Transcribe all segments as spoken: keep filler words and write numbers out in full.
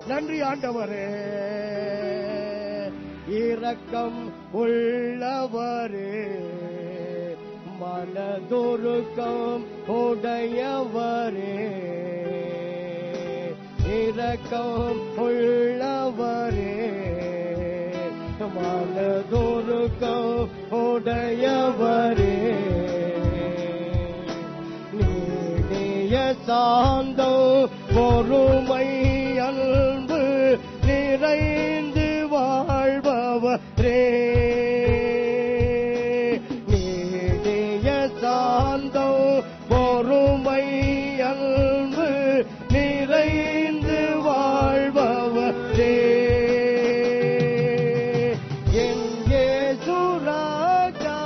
நன்றி ஆண்டவரே. இரக்கம் உள்ளவரே, மனதுருக்கம் உடையவரே, இரக்கம் உள்ளவரே, மனதுருக்கம் உடையவரே, நீடிய சாந்தம் பொறுமை அன்பு நிறைந்து வாழ்பவரே, நீடிய சாந்தம் பொறுமை அன்பு நிறைந்து வாழ்பவரே, என் இயேசு ராஜா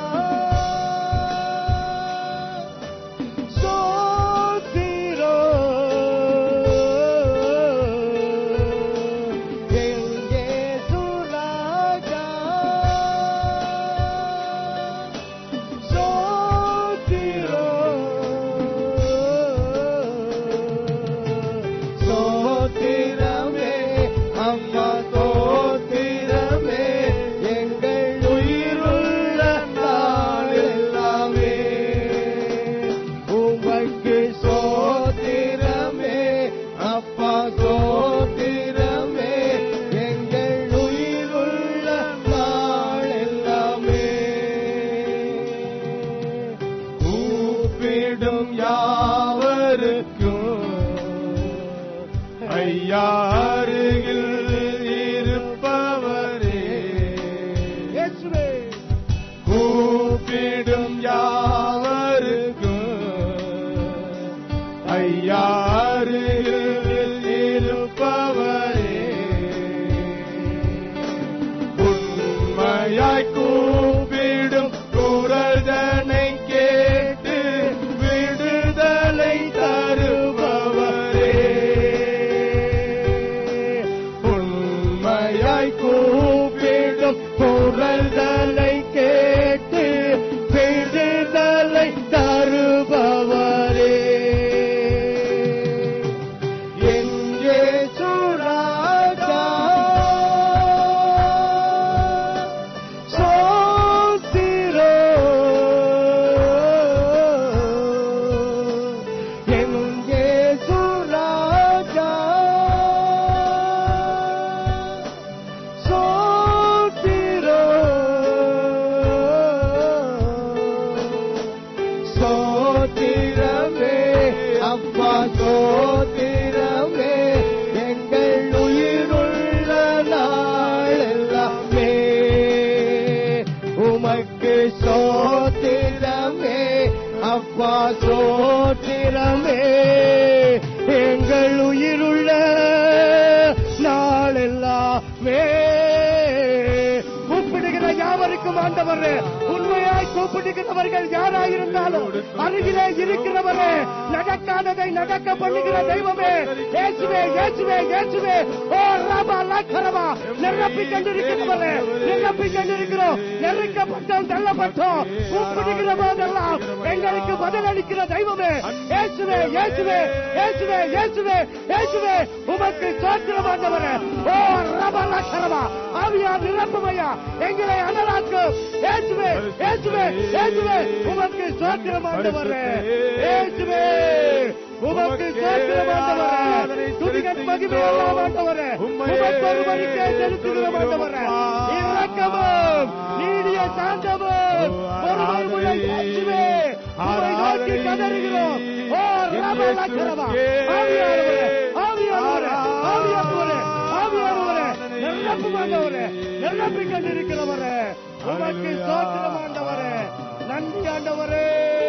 உண்மையாய் கூப்பிடுகிறவர்கள் யாராயிருந்தாலும் அருகிலே இருக்கிறவரே, நடக்காததை நடக்க பண்ணுகிற தெய்வமே, இயேசுவே இயேசுவே இயேசுவே. ஓ ரபா லக்கரமா, நிரப்பி கொண்டிருக்கிறவரே, நிரப்பி கொண்டிருக்கிறோம், நெருக்கப்பட்டோம், தள்ளப்பட்டோம், கூப்பிடுகிற போதெல்லாம் எங்களுக்கு பதிலளிக்கிற தெய்வமே, இயேசுவே இயேசுவே இயேசுவே இயேசுவே இயேசுவே. உமக்கு ஸ்தோத்திரமாண்டவரே. ஓ ரபா லக்கரமா, ஆவியார் நிரப்புமையா, எங்களை அனலாக்கும் இயேசுவே இயேசுவே இயேசுவே. உமக்கு ஸ்தோத்திரமாண்டவரே, இயேசுவே உமக்கு ஸ்தோத்திரமாண்டவரே. துதிகள் மகிமை எல்லாம் ஆண்டவரே, உமக்கு ஒருவருக்கே செலுத்துகிறோம் ஆண்டவரே. இரக்கமும் நீடிய சாந்தமும் பொறுமையுள்ள இயேசுவே, உம்மை நோக்கி கதறுகிறோம். ஓ ரபா லக்கரமா, ஆவியானவரே ஆவியானவரே ஆவியானவரே ஆவியானவரே, நிரப்புமாண்டவரே, நிரப்பிக் கொண்டிருக்கிறவரே, உமக்கு ஸ்தோத்திரம் ஆண்டவரே. நன்றி ஆண்டவரே.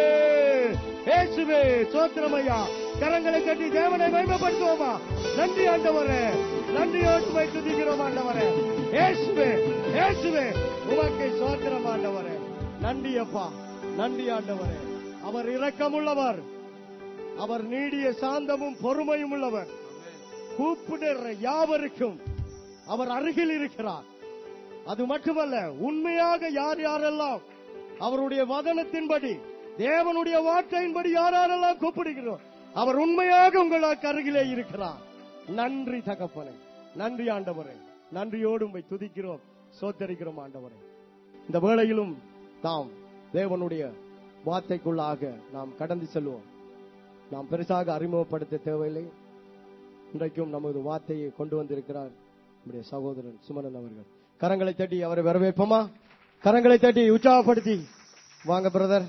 இயேசுவே ஸ்தோத்திரமையா. கரங்களை கட்டி தேவனை மகிமைப்படுத்துவோமா? நன்றி ஆண்டவரே, நன்றியோடு துதிக்கிறோம் ஆண்டவரே. இயேசுவே இயேசுவே உமக்கு ஸ்தோத்திரம் ஆண்டவரே. நன்றி அப்பா, நன்றி ஆண்டவரே. அவர் இரக்கமுள்ளவர், அவர் நீடிய சாந்தமும் பொறுமையும் உள்ளவர். கூப்பிடுற யாவருக்கும் அவர் அருகில் இருக்கிறார். அது மட்டுமல்ல, உண்மையாக யார் யாரெல்லாம் அவருடைய வதனத்தின்படி, தேவனுடைய வார்த்தையின்படி யார் யாரெல்லாம் கூப்பிடுகிறோம், அவர் உண்மையாக உங்களுக்கு அருகிலே இருக்கிறார். நன்றி தகப்பனே, நன்றி ஆண்டவரே, நன்றியோடு உம்மை துதிக்கிறோம், சோத்தரிக்கிறோம் ஆண்டவரே. இந்த வேளையிலும் நாம் தேவனுடைய வார்த்தைக்குள்ளாக நாம் கடந்து செல்வோம். நாம் பெருசாக அறிமுகப்படுத்த தேவையில்லை. இன்றைக்கும் நமது வார்த்தையை கொண்டு வந்திருக்கிறார் நம்முடைய சகோதரன் சுமனன் அவர்கள். கரங்களை தட்டி அவரை வரவேற்போமா? கரங்களை தட்டி உற்சாகப்படுத்தி வாங்க பிரதர்.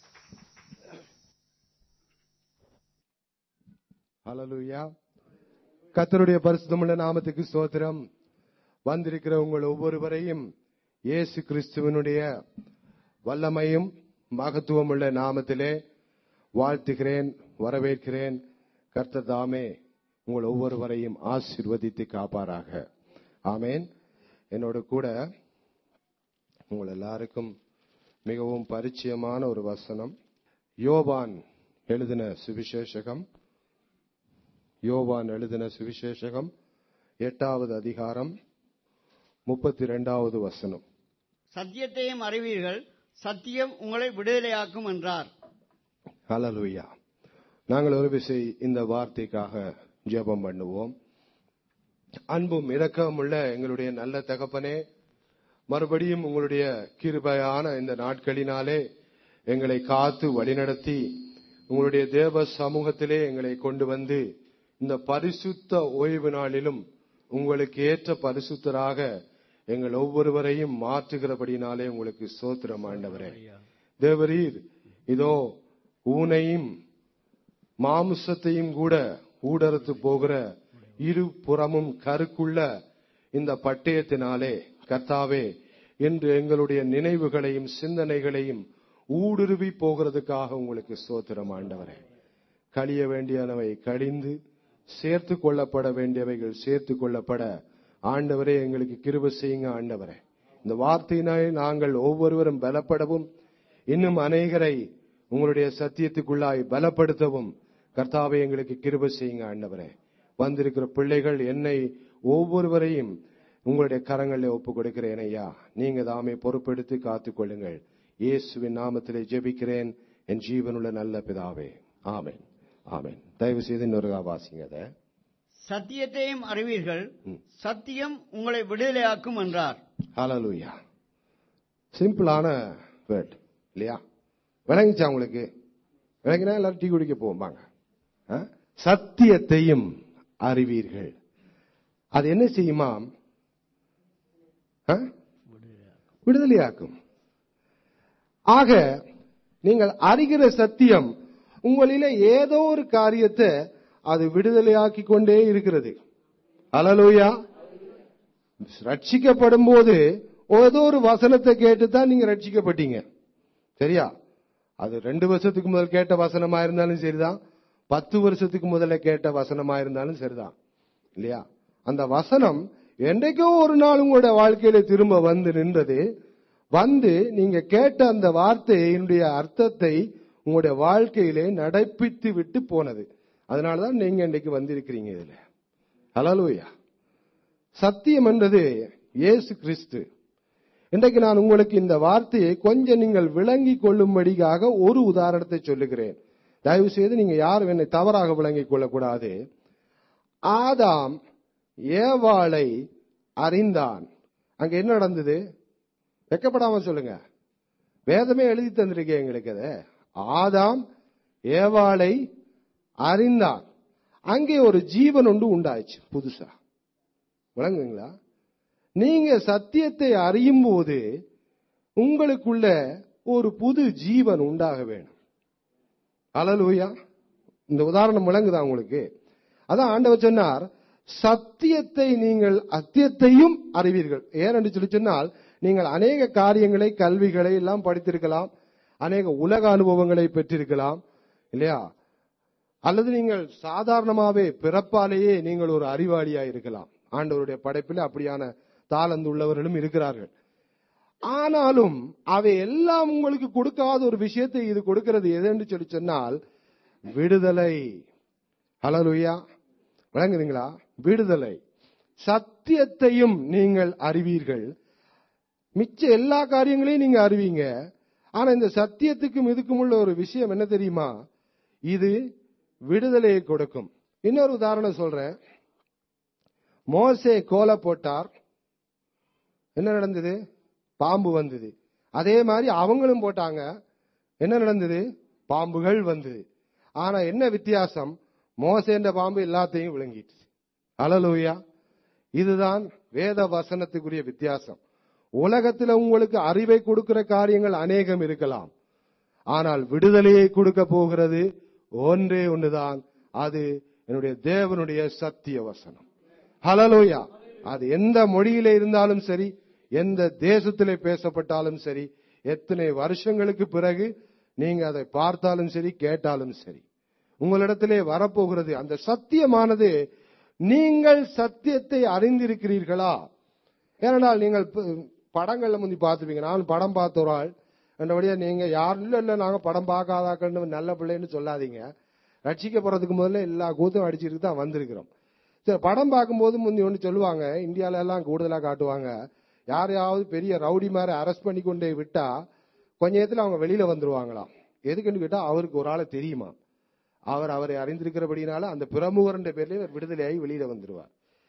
ஹல்லேலூயா. கர்த்தருடைய பரிசுத்தமுள்ள நாமத்துக்கு ஸ்தோத்திரம். வந்திருக்கிற உங்கள் ஒவ்வொருவரையும் இயேசு கிறிஸ்துவினுடைய வல்லமையும் மகத்துவமுள்ள நாமத்திலே வாழ்த்துகிறேன், வரவேற்கிறேன். கர்த்தர் தாமே உங்கள் ஒவ்வொருவரையும் ஆசீர்வதித்து காப்பாராக. ஆமேன். என்னோட கூட உங்கள் எல்லாருக்கும் மிகவும் பரிச்சயமான ஒரு வசனம், யோவான் எழுதின சுவிசேஷகம். யோவான் எழுதின சுவிசேஷகம் எட்டாவது அதிகாரம் முப்பத்தி இரண்டாவது வசனம். சத்தியத்தையும் அறிவீர்கள், சத்தியம் உங்களை விடுதலையாக்கும் என்றார். ஹல்லேலூயா. நாங்கள் ஒரு விசை இந்த வார்த்தைக்காக ஜெபம் பண்ணுவோம். அன்பும் இரக்கமுள்ள எங்களுடைய நல்ல தகப்பனே, மறுபடியும் உங்களுடைய கிருபையான இந்த நாட்களினாலே எங்களை காத்து வழிநடத்தி உங்களுடைய தேவ சமூகத்திலே எங்களை கொண்டு வந்து இந்த பரிசுத்த ஓய்வு நாளிலும் உங்களுக்கு ஏற்ற பரிசுத்தராக எங்கள் ஒவ்வொருவரையும் மாற்றுகிறபடினாலே உங்களுக்கு ஸ்தோத்திரம் ஆண்டவரே. தேவரீர் இதோ ஊனையும் மாமிசத்தையும் கூட ஊடறுத்து போகிற இரு புறமும் கருக்குள்ள இந்த பட்டயத்தினாலே கர்த்தாவே என்று எங்களுடைய நினைவுகளையும் சிந்தனைகளையும் ஊடுருவி போகிறதுக்காக உங்களுக்கு ஸ்தோத்திரம் ஆண்டவரே. கழிய வேண்டியனவை கழிந்து சேர்த்து கொள்ளப்பட வேண்டியவைகள் சேர்த்து கொள்ளப்பட ஆண்டவரே எங்களுக்கு கிருபை செய்யுங்க ஆண்டவரே. இந்த வார்த்தையினாலே நாங்கள் ஒவ்வொருவரும் பலப்படவும் இன்னும் அநேகரை உங்களுடைய சத்தியத்துக்குள்ளாய் பலப்படுத்தவும் கர்த்தாவே எங்களுக்கு கிருபை செய்யுங்க ஆண்டவரே. வந்திருக்கிற பிள்ளைகள் என்னை ஒவ்வொருவரையும் உங்களுடைய கரங்களில் ஒப்பு கொடுக்கிறேன் ஐயா. நீங்க தாமே பொறுப்பெடுத்து காத்துக் கொள்ளுங்கள். இயேசுவின் நாமத்திலே ஜெபிக்கிறேன் என் ஜீவனுள்ள நல்ல பிதாவே. ஆமென், ஆமென். தயவு செய்து இன்னொரு வாசிங்க. அதை சத்தியத்தையும் அறிவீர்கள், சத்தியம் உங்களை விடுதலையாக்கும் என்றார். ஹல்லேலூயா. சிம்பிளான வேர்ட் இல்லையா? விளங்கிச்சா உங்களுக்கு? விளங்கினா எல்லாரும் டீ குடிக்க போவாங்க. சத்தியத்தையும் அறிவீர்கள், அது என்ன செய்யுமா? விடுதலையாக்கும். ஆக நீங்கள் அறிகிற சத்தியம் உங்களிலே ஏதோ ஒரு காரியத்தை அது விடுதலையாக்கி கொண்டே இருக்கிறது. ஹல்லேலூயா. ரட்சிக்கப்படும் போது ஏதோ ஒரு வசனத்தை கேட்டுதான் நீங்க ரட்சிக்கப்பட்டீங்க, சரியா? அது ரெண்டு வருஷத்துக்கு முதல் கேட்ட வசனமா இருந்தாலும் சரிதான், பத்து வருஷத்துக்கு முதல்ல கேட்ட வசனமா இருந்தாலும் சரிதான், இல்லையா? அந்த வசனம் என்றைக்கோ ஒரு நாள் உங்களுடைய வாழ்க்கையில திரும்ப வந்து நின்றது. வந்து நீங்க கேட்ட அந்த வார்த்தையினுடைய அர்த்தத்தை உங்களுடைய வாழ்க்கையிலே நடப்பித்து விட்டு போனது. அதனாலதான் நீங்க இன்றைக்கு வந்திருக்கிறீங்க இதுல. ஹல்லேலூயா. சத்தியம் என்றது இயேசு கிறிஸ்து. இன்றைக்கு நான் உங்களுக்கு இந்த வார்த்தையை கொஞ்சம் நீங்கள் விளங்கி கொள்ளும்படியாக ஒரு உதாரணத்தை சொல்லுகிறேன். தயவு செய்து நீங்க யாரும் என்னை தவறாக விளங்கிக் கொள்ளக்கூடாது. ஆதாம் ஏவாளை அறிந்தான். அங்க என்ன நடந்தது? வெக்கப்படாம சொல்லுங்க, வேதமே எழுதி தந்திருக்கேன் எங்களுக்கு. அதை ஆதாம் ஏவாளை அறிந்தான். அங்கே ஒரு ஜீவன் ஒன்று உண்டாயிச்சு புதுசா. விளங்குங்களா? நீங்க சத்தியத்தை அறியும் போது உங்களுக்குள்ள ஒரு புது ஜீவன் உண்டாக வேணும். ஹல்லேலூயா. இந்த உதாரணம் விளங்குதா உங்களுக்கு? அதான் ஆண்டவர் சொன்னார், சத்தியத்தை நீங்கள் அத்தியத்தையும் அறிவீர்கள். ஏனென்று சொல்லி சொன்னால், நீங்கள் அநேக காரியங்களை கல்விகளை எல்லாம் படித்திருக்கலாம், அநேக உலக அனுபவங்களை பெற்றிருக்கலாம், இல்லையா? அல்லது நீங்கள் சாதாரணமாவே பிறப்பாலேயே நீங்கள் ஒரு அறிவாளியா இருக்கலாம். ஆண்டவருடைய படைப்பில் அப்படியான தாளந்து உள்ளவர்களும் இருக்கிறார்கள். ஆனாலும் அவை எல்லாம் உங்களுக்கு கொடுக்காத ஒரு விஷயத்தை இது கொடுக்கிறது. எதுன்னு சொல்லி சொன்னால் விடுதலை. ஹல்லேலூயா. விளங்குதுங்களா? விடுதலை. சத்தியத்தையும் நீங்கள் அறிவீர்கள். மிச்ச எல்லா காரியங்களையும் நீங்க அறிவீங்க. ஆனா இந்த சத்தியத்துக்கும் இதுக்கும் உள்ள ஒரு விஷயம் என்ன தெரியுமா? இது விடுதலையை கொடுக்கும். இன்னொரு உதாரணம் சொல்றேன். மோசே கோலை போட்டார், என்ன நடந்தது? பாம்பு வந்தது. அதே மாதிரி அவங்களும் போட்டாங்க, என்ன நடந்தது? பாம்புகள் வந்தது. ஆனா என்ன வித்தியாசம்? மோசேன்ற பாம்பு எல்லாத்தையும் விழுங்கிட்டு. அல்லேலூயா. இதுதான் வேத வசனத்துக்குரிய வித்தியாசம். உலகத்தில் உங்களுக்கு அறிவை கொடுக்கிற காரியங்கள் அநேகம் இருக்கலாம், ஆனால் விடுதலையை கொடுக்க போகிறது ஒன்றே ஒன்றுதான். அது என்னுடைய தேவனுடைய சத்திய வசனம். ஹல்லேலூயா. அது எந்த மொழியிலே இருந்தாலும் சரி, எந்த தேசத்திலே பேசப்பட்டாலும் சரி, எத்தனை வருஷங்களுக்கு பிறகு நீங்க அதை பார்த்தாலும் சரி, கேட்டாலும் சரி, உங்களிடத்திலே வரப்போகிறது அந்த சத்தியமானது. நீங்கள் சத்தியத்தை அறிந்திருக்கிறீர்களா? ஏனென்றால் நீங்கள் படங்கள்ல முந்தி பார்த்துப்பீங்க. நான் படம் பார்த்த ஒரு ஆள் என்றபடியா நீங்க யாரும் இல்ல இல்ல நாங்க படம் பார்க்காதாக்கன்னு நல்ல பிள்ளைன்னு சொல்லாதீங்க. ரட்சிக்க போறதுக்கு முதல்ல எல்லா கூத்தும் அடிச்சிட்டு தான் வந்திருக்கிறோம். சரி, படம் பார்க்கும்போது முந்தி ஒன்று சொல்லுவாங்க, இந்தியாவில எல்லாம் கூடுதலா காட்டுவாங்க, யாரையாவது பெரிய ரவுடி மாதிரி அரெஸ்ட் பண்ணி கொண்டே விட்டா கொஞ்ச நேரத்தில் அவங்க வெளியில வந்துருவாங்களாம். எதுக்குன்னு கேட்டா அவருக்கு ஒரு ஆளை தெரியுமா, அவர் அவரை அறிந்திருக்கிறபடினால அந்த பிரமுகர் என்ற பேர்ல விடுதலையாகி வெளியில வந்துருவார்.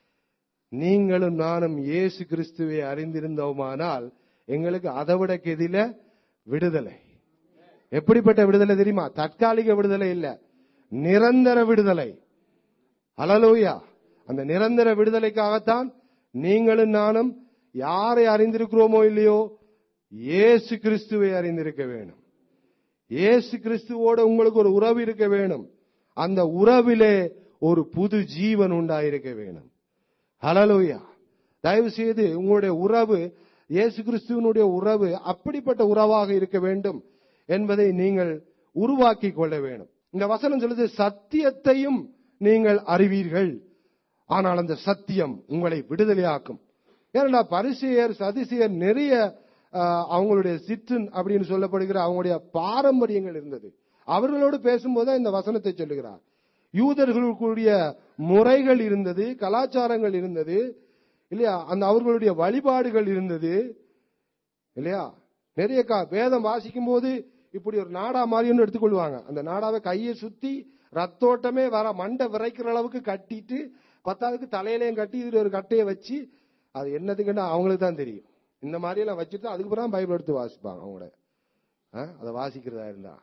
நீங்களும் நானும் இயேசு கிறிஸ்துவை அறிந்திருந்தோமானால் எங்களுக்கு அதை விட கெதில விடுதலை. எப்படிப்பட்ட விடுதலை தெரியுமா? தற்காலிக விடுதலை இல்ல, நிரந்தர விடுதலை. அல்லேலூயா. அந்த நிரந்தர விடுதலைக்காகத்தான் நீங்களும் நானும் யாரை அறிந்திருக்கிறோமோ இல்லையோ, இயேசு கிறிஸ்துவை அறிந்திருக்க வேணும். இயேசு கிறிஸ்துவோட உங்களுக்கு ஒரு உறவு இருக்க வேணும். அந்த உறவிலே ஒரு புது ஜீவன் உண்டாயிருக்க வேணும். ஹல்லேலூயா. தயவு செய்து உங்களுடைய உறவு இயேசு கிறிஸ்துவனுடைய உறவு அப்படிப்பட்ட உறவாக இருக்க வேண்டும் என்பதை நீங்கள் உருவாக்கி கொள்ள வேண்டும். இந்த வசனம் சொல்லுது, சத்தியத்தையும் நீங்கள் அறிவீர்கள், ஆனால் அந்த சத்தியம் உங்களை விடுதலையாக்கும். ஏன்னா பரிசேயர் சதுசேயர் நிறைய அவங்களுடைய சிற்றின் அப்படின்னு சொல்லப்படுகிற அவங்களுடைய பாரம்பரியங்கள் இருந்தது. அவர்களோடு பேசும்போது இந்த வசனத்தை சொல்லுகிறார். யூதர்களுடைய முறைகள் இருந்தது, கலாச்சாரங்கள் இருந்தது இல்லையா, அந்த அவர்களுடைய வழிபாடுகள் இருந்தது இல்லையா. நிறைய வேதம் வாசிக்கும் போது இப்படி ஒரு நாடா மாதிரி ஒன்று எடுத்துக்கொள்வாங்க. அந்த நாடாவை கையை சுத்தி ரத்தோட்டமே வர மண்டை விரைக்கிற அளவுக்கு கட்டிட்டு பத்தாவதுக்கு தலையிலையும் கட்டி இதுல ஒரு கட்டையை வச்சு, அது என்னதுக்குன்னா அவங்களுக்கு தான் தெரியும். இந்த மாதிரி எல்லாம் வச்சுட்டு அதுக்கு பிறகு பைபிள் எடுத்து வாசிப்பாங்க அவங்களோட அதை வாசிக்கிறதா இருந்தா.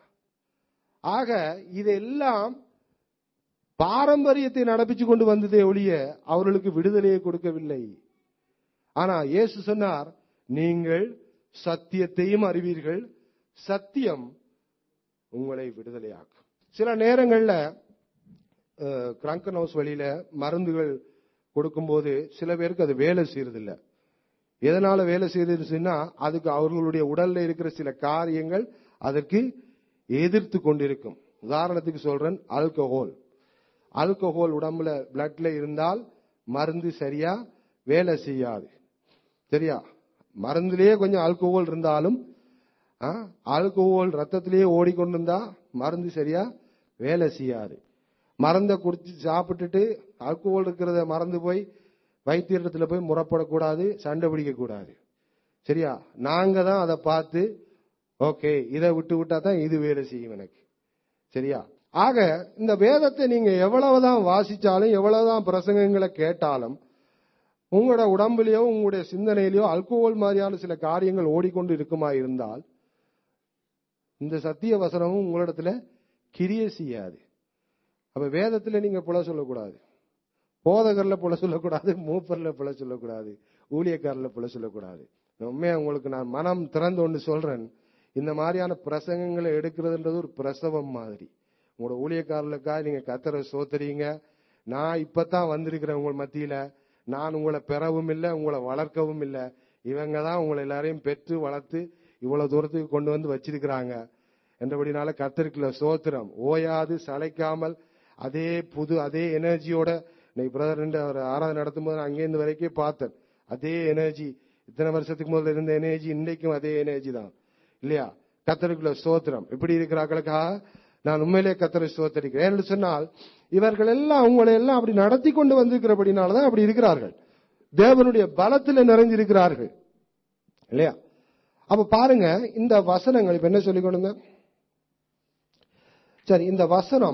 ஆக இதெல்லாம் பாரம்பரியத்தை நடப்பிச்சு கொண்டு வந்ததே ஒழிய அவர்களுக்கு விடுதலையை கொடுக்கவில்லை. ஆனா இயேசு சொன்னார், நீங்கள் சத்தியத்தையும் அறிவீர்கள், சத்தியம் உங்களை விடுதலையாக்கும். சில நேரங்கள்ல கிரங்கன் ஹவுஸ் வழியில மருந்துகள் கொடுக்கும்போது சில பேருக்கு அது வேலை செய்யறதில்லை. எதனால வேலை செய்யறதுன்னா அதுக்கு அவர்களுடைய உடல்ல இருக்கிற சில காரியங்கள் அதற்கு எதிர்த்து கொண்டிருக்கும். உதாரணத்துக்கு சொல்றேன், ஆல்கஹால். ஆல்கஹால் உடம்புல பிளட்ல இருந்தால் மருந்து சரியா வேலை செய்யாது. சரியா, மருந்துலயே கொஞ்சம் ஆல்கஹால் இருந்தாலும் ஆல்கஹால் ரத்தத்திலேயே ஓடிக்கொண்டிருந்தா மருந்து சரியா வேலை செய்யாது. மருந்தை குடிச்சு சாப்பிட்டுட்டு ஆல்கஹால் இருக்கிறத மறந்து போய் வைத்தியத்துல போய் முறப்படக்கூடாது, சண்டை பிடிக்க கூடாது. சரியா, நாங்க தான் அதை பார்த்து ஓகே இதை விட்டு விட்டா தான் இது வேலை செய்யும் எனக்கு. சரியா, ஆக இந்த வேதத்தை நீங்க எவ்வளவுதான் வாசிச்சாலும் எவ்வளவுதான் பிரசங்கங்களை கேட்டாலும் உங்களோட உடம்புலயோ உங்களுடைய சிந்தனையிலயோ ஆல்கஹால் மாதிரியான சில காரியங்கள் ஓடிக்கொண்டு இருக்குமா இருந்தால் இந்த சத்திய வசனமும் உங்களிடத்துல கிரியை செய்யாது. அப்ப வேதத்துல நீங்க புல சொல்லக்கூடாது, போதகர்ல புல சொல்லக்கூடாது, மூப்பர்ல புல சொல்லக்கூடாது, ஊழியக்காரர்ல புல சொல்லக்கூடாது. உண்மையா உங்களுக்கு நான் மனம் திறந்து ஒன்று சொல்றேன், இந்த மாதிரியான பிரசங்கங்களை எடுக்கிறதுன்றது ஒரு பிரசவம் மாதிரி. உங்களோட ஊழியக்காரர்களுக்காக நீங்க கத்தரை சோத்தறீங்க. நான் இப்பதான் வந்திருக்கிறேன் உங்கள் மத்தியில, நான் உங்களை பெறவும் இல்லை உங்களை வளர்க்கவும் இல்லை, இவங்க தான் உங்களை எல்லாரையும் பெற்று வளர்த்து இவ்வளவு தூரத்துக்கு கொண்டு வந்து வச்சிருக்கிறாங்க என்றபடினால கர்த்தருக்குள்ள சோத்திரம். ஓயாது சளைக்காமல் அதே புது அதே எனர்ஜியோட இன்னைக்கு பிரதர் அவர் ஆராதனை நடத்தும் போது அங்கேருந்து வரைக்கும் பார்த்தேன். அதே எனர்ஜி, இத்தனை வருஷத்துக்கு முதல்ல இருந்த எனர்ஜி இன்றைக்கும் அதே எனர்ஜி தான் இல்லையா. கர்த்தருக்குள்ள சோத்திரம். இப்படி இருக்கிறார்களுக்காக நான் உண்மையிலே கர்த்தரை சோத்தரிக்கிறேன். என்று சொன்னால் இவர்கள் எல்லாம் உங்களை எல்லாம் அப்படி நடத்தி கொண்டு வந்திருக்கிறபடினாலதான் அப்படி இருக்கிறார்கள். தேவனுடைய பலத்தில் நிறைஞ்சிருக்கிறார்கள் இல்லையா. அப்ப பாருங்க இந்த வசனங்கள் இப்ப என்ன சொல்லிக் கொடுங்க. சரி, இந்த வசனம்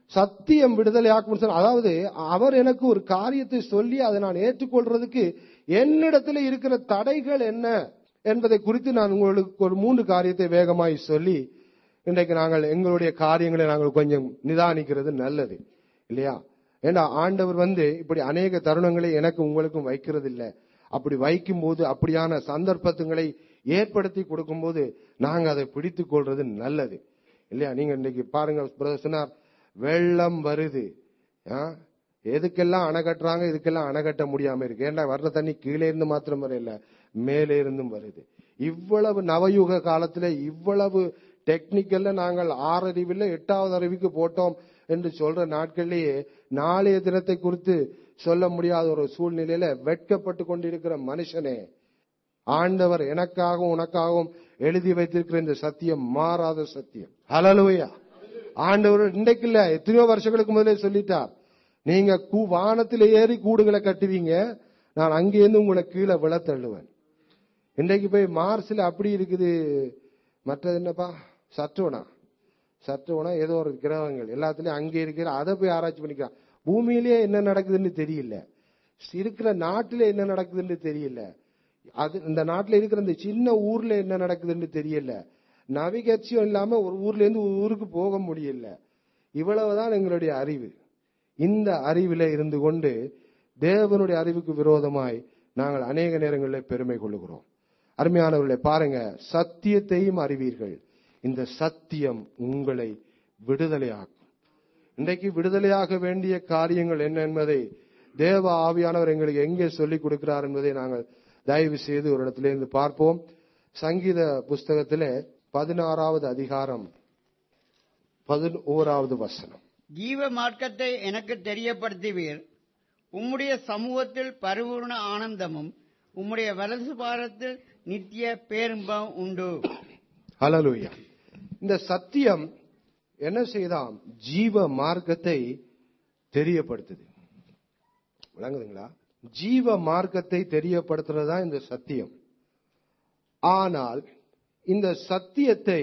சத்தியம் விடுதலையாக்கும். அதாவது அவர் எனக்கு ஒரு காரியத்தை சொல்லி அதை நான் ஏற்றுக்கொள்றதுக்கு என்னிடத்துல இருக்கிற தடைகள் என்ன என்பதை குறித்து நான் உங்களுக்கு ஒரு மூன்று காரியத்தை வேகமாய் சொல்லி இன்றைக்கு நாங்கள் எங்களுடைய காரியங்களை நாங்கள் கொஞ்சம் நிதானிக்கிறது நல்லது இல்லையா? ஏன்னா ஆண்டவர் வந்து இப்படி அநேக தருணங்களை எனக்கு உங்களுக்கும் வைக்கிறது இல்லை. அப்படி வைக்கும் போது அப்படியான சந்தர்ப்பங்களை ஏற்படுத்தி கொடுக்கும் போது நாங்க அதை பிடித்துக் கொள்றது நல்லது இல்லையா? நீங்க இன்னைக்கு பாருங்க, சொன்னார் வெள்ளம் வருது, எதுக்கெல்லாம் அணை கட்டுறாங்க, இதுக்கெல்லாம் அணை கட்ட முடியாம இருக்கு. ஏன்னா வர்ற தண்ணி கீழே இருந்து மாத்திரம் வரையில மேலே இருந்தும் வருது. இவ்வளவு நவயுக காலத்துல இவ்வளவு டெக்னிக்கல்ல நாங்கள் ஆறறிவில் எட்டாவது அறிவுக்கு போட்டோம் என்று சொல்ற நாட்களிலேயே நாளைய தினத்தை குறித்து சொல்ல முடியாத ஒரு சூழ்நிலையில வெட்கப்பட்டு கொண்டிருக்கிற மனுஷனே, ஆண்டவர் எனக்காகவும் உனக்காகவும் எழுதி வைத்திருக்கிற இந்த சத்தியம் மாறாத சத்தியம். ஹல்லேலூயா. ஆண்டவர் இன்றைக்கு இல்ல, எத்தனையோ வருஷங்களுக்கு முதலே சொல்லிட்டார், நீங்க வானத்தில் ஏறி கூடுகளை கட்டுவீங்க, நான் அங்கேருந்து உங்களை கீழே விழ தள்ளுவேன். இன்றைக்கு போய் மார்ஸ்ல அப்படி இருக்குது. மற்றது என்னப்பா, சற்றுவனா சற்றுவனா ஏதோ ஒரு கிரகங்கள் எல்லாத்துலயும் அங்கே இருக்கிற, அதை போய் ஆராய்ச்சி பண்ணிக்கிறான். பூமியிலேயே என்ன நடக்குதுன்னு தெரியல, இருக்கிற நாட்டில என்ன நடக்குதுன்னு தெரியல, அது இந்த நாட்டில் இருக்கிற இந்த சின்ன ஊர்ல என்ன நடக்குதுன்னு தெரியல, நவிகட்சியம் இல்லாம ஒரு ஊர்ல இருந்து ஒரு ஊருக்கு போக முடியல. இவ்வளவுதான் எங்களுடைய அறிவு. இந்த அறிவில இருந்து கொண்டு தேவனுடைய அறிவுக்கு விரோதமாய் நாங்கள் அநேக நேரங்களில் பெருமை கொள்ளுகிறோம். அருமையானவர்களை பாருங்க, சத்தியத்தையும் அறிவீர்கள், இந்த சத்தியம் உங்களை விடுதலையாக்கும். இன்றைக்கு விடுதலையாக வேண்டிய காரியங்கள் என்ன என்பதை தேவ ஆவியானவர் எங்களுக்கு எங்கே சொல்லிக் கொடுக்கிறார் என்பதை நாங்கள் தயவு செய்து ஒரு இடத்துல இருந்து பார்ப்போம். சங்கீத புஸ்தகத்திலே பதினாறாவது அதிகாரம் பதினோராவது வசனம். ஜீவ மார்க்கத்தை எனக்கு தெரியப்படுத்துவீர், உம்முடைய சமூகத்தில் பரிபூர்ண ஆனந்தமும் உம்முடைய வலது பாரத்தில் நித்திய பேரும்பம் உண்டு. ஹல்லேலூயா. இந்த சத்தியம் என்ன செய்தாம்? ஜீவ மார்க்கத்தை தெரியப்படுத்துது. விளங்குதுங்களா? ஜீவ மார்க்கத்தை தெரியப்படுத்துறதா இந்த சத்தியம். ஆனால் இந்த சத்தியத்தை,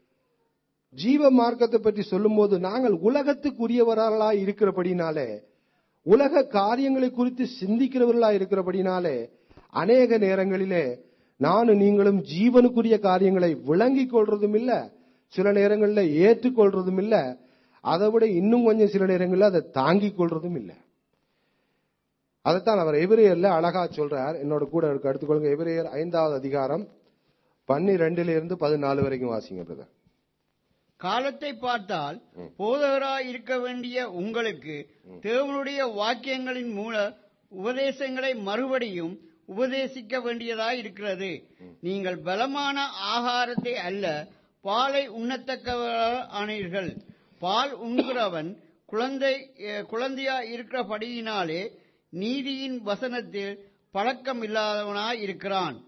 ஜீவ மார்க்கத்தை பற்றி சொல்லும் போது நாங்கள் உலகத்துக்குரியவர்களா இருக்கிறபடினாலே, உலக காரியங்களை குறித்து சிந்திக்கிறவர்களா இருக்கிறபடினாலே அநேக நேரங்களிலே நானும் நீங்களும் ஜீவனுக்குரிய காரியங்களை விளங்கிக் கொள்றதும் இல்ல, சில நேரங்களில் ஏற்றுக்கொள்றதும் இல்ல, அதை விட இன்னும் கொஞ்சம் சில நேரங்களில் அதை தாங்கிக் கொள்றதும் இல்லை. அதைத்தான் அவர் எபிரேயர்ல அழகா சொல்றார். என்னோட கூட எடுத்துக்கொள்ளுங்க. எபிரேயர் ஐந்தாவது அதிகாரம் பன்னிரெண்டுல இருந்து பதினாலு வரைக்கும் வாசிங்க பிரதர். காலத்தை பார்த்தால் போதகராய் இருக்க வேண்டிய உங்களுக்கு தேவனுடைய வாக்கியங்களின் மூல உபதேசங்களை மறுபடியும் உபதேசிக்க வேண்டியதாய் இருக்கிறது. நீங்கள் பலமான ஆகாரத்தை அல்ல, பாலை உண்ணத்தக்கவர்கள் ஆனீர்கள். பால் உண்கிறவன் குழந்தை குழந்தையா இருக்கிறபடியினாலே நீதியின் வசனத்தில் பழக்கம் இல்லாதவனாய் இருக்கிறான்.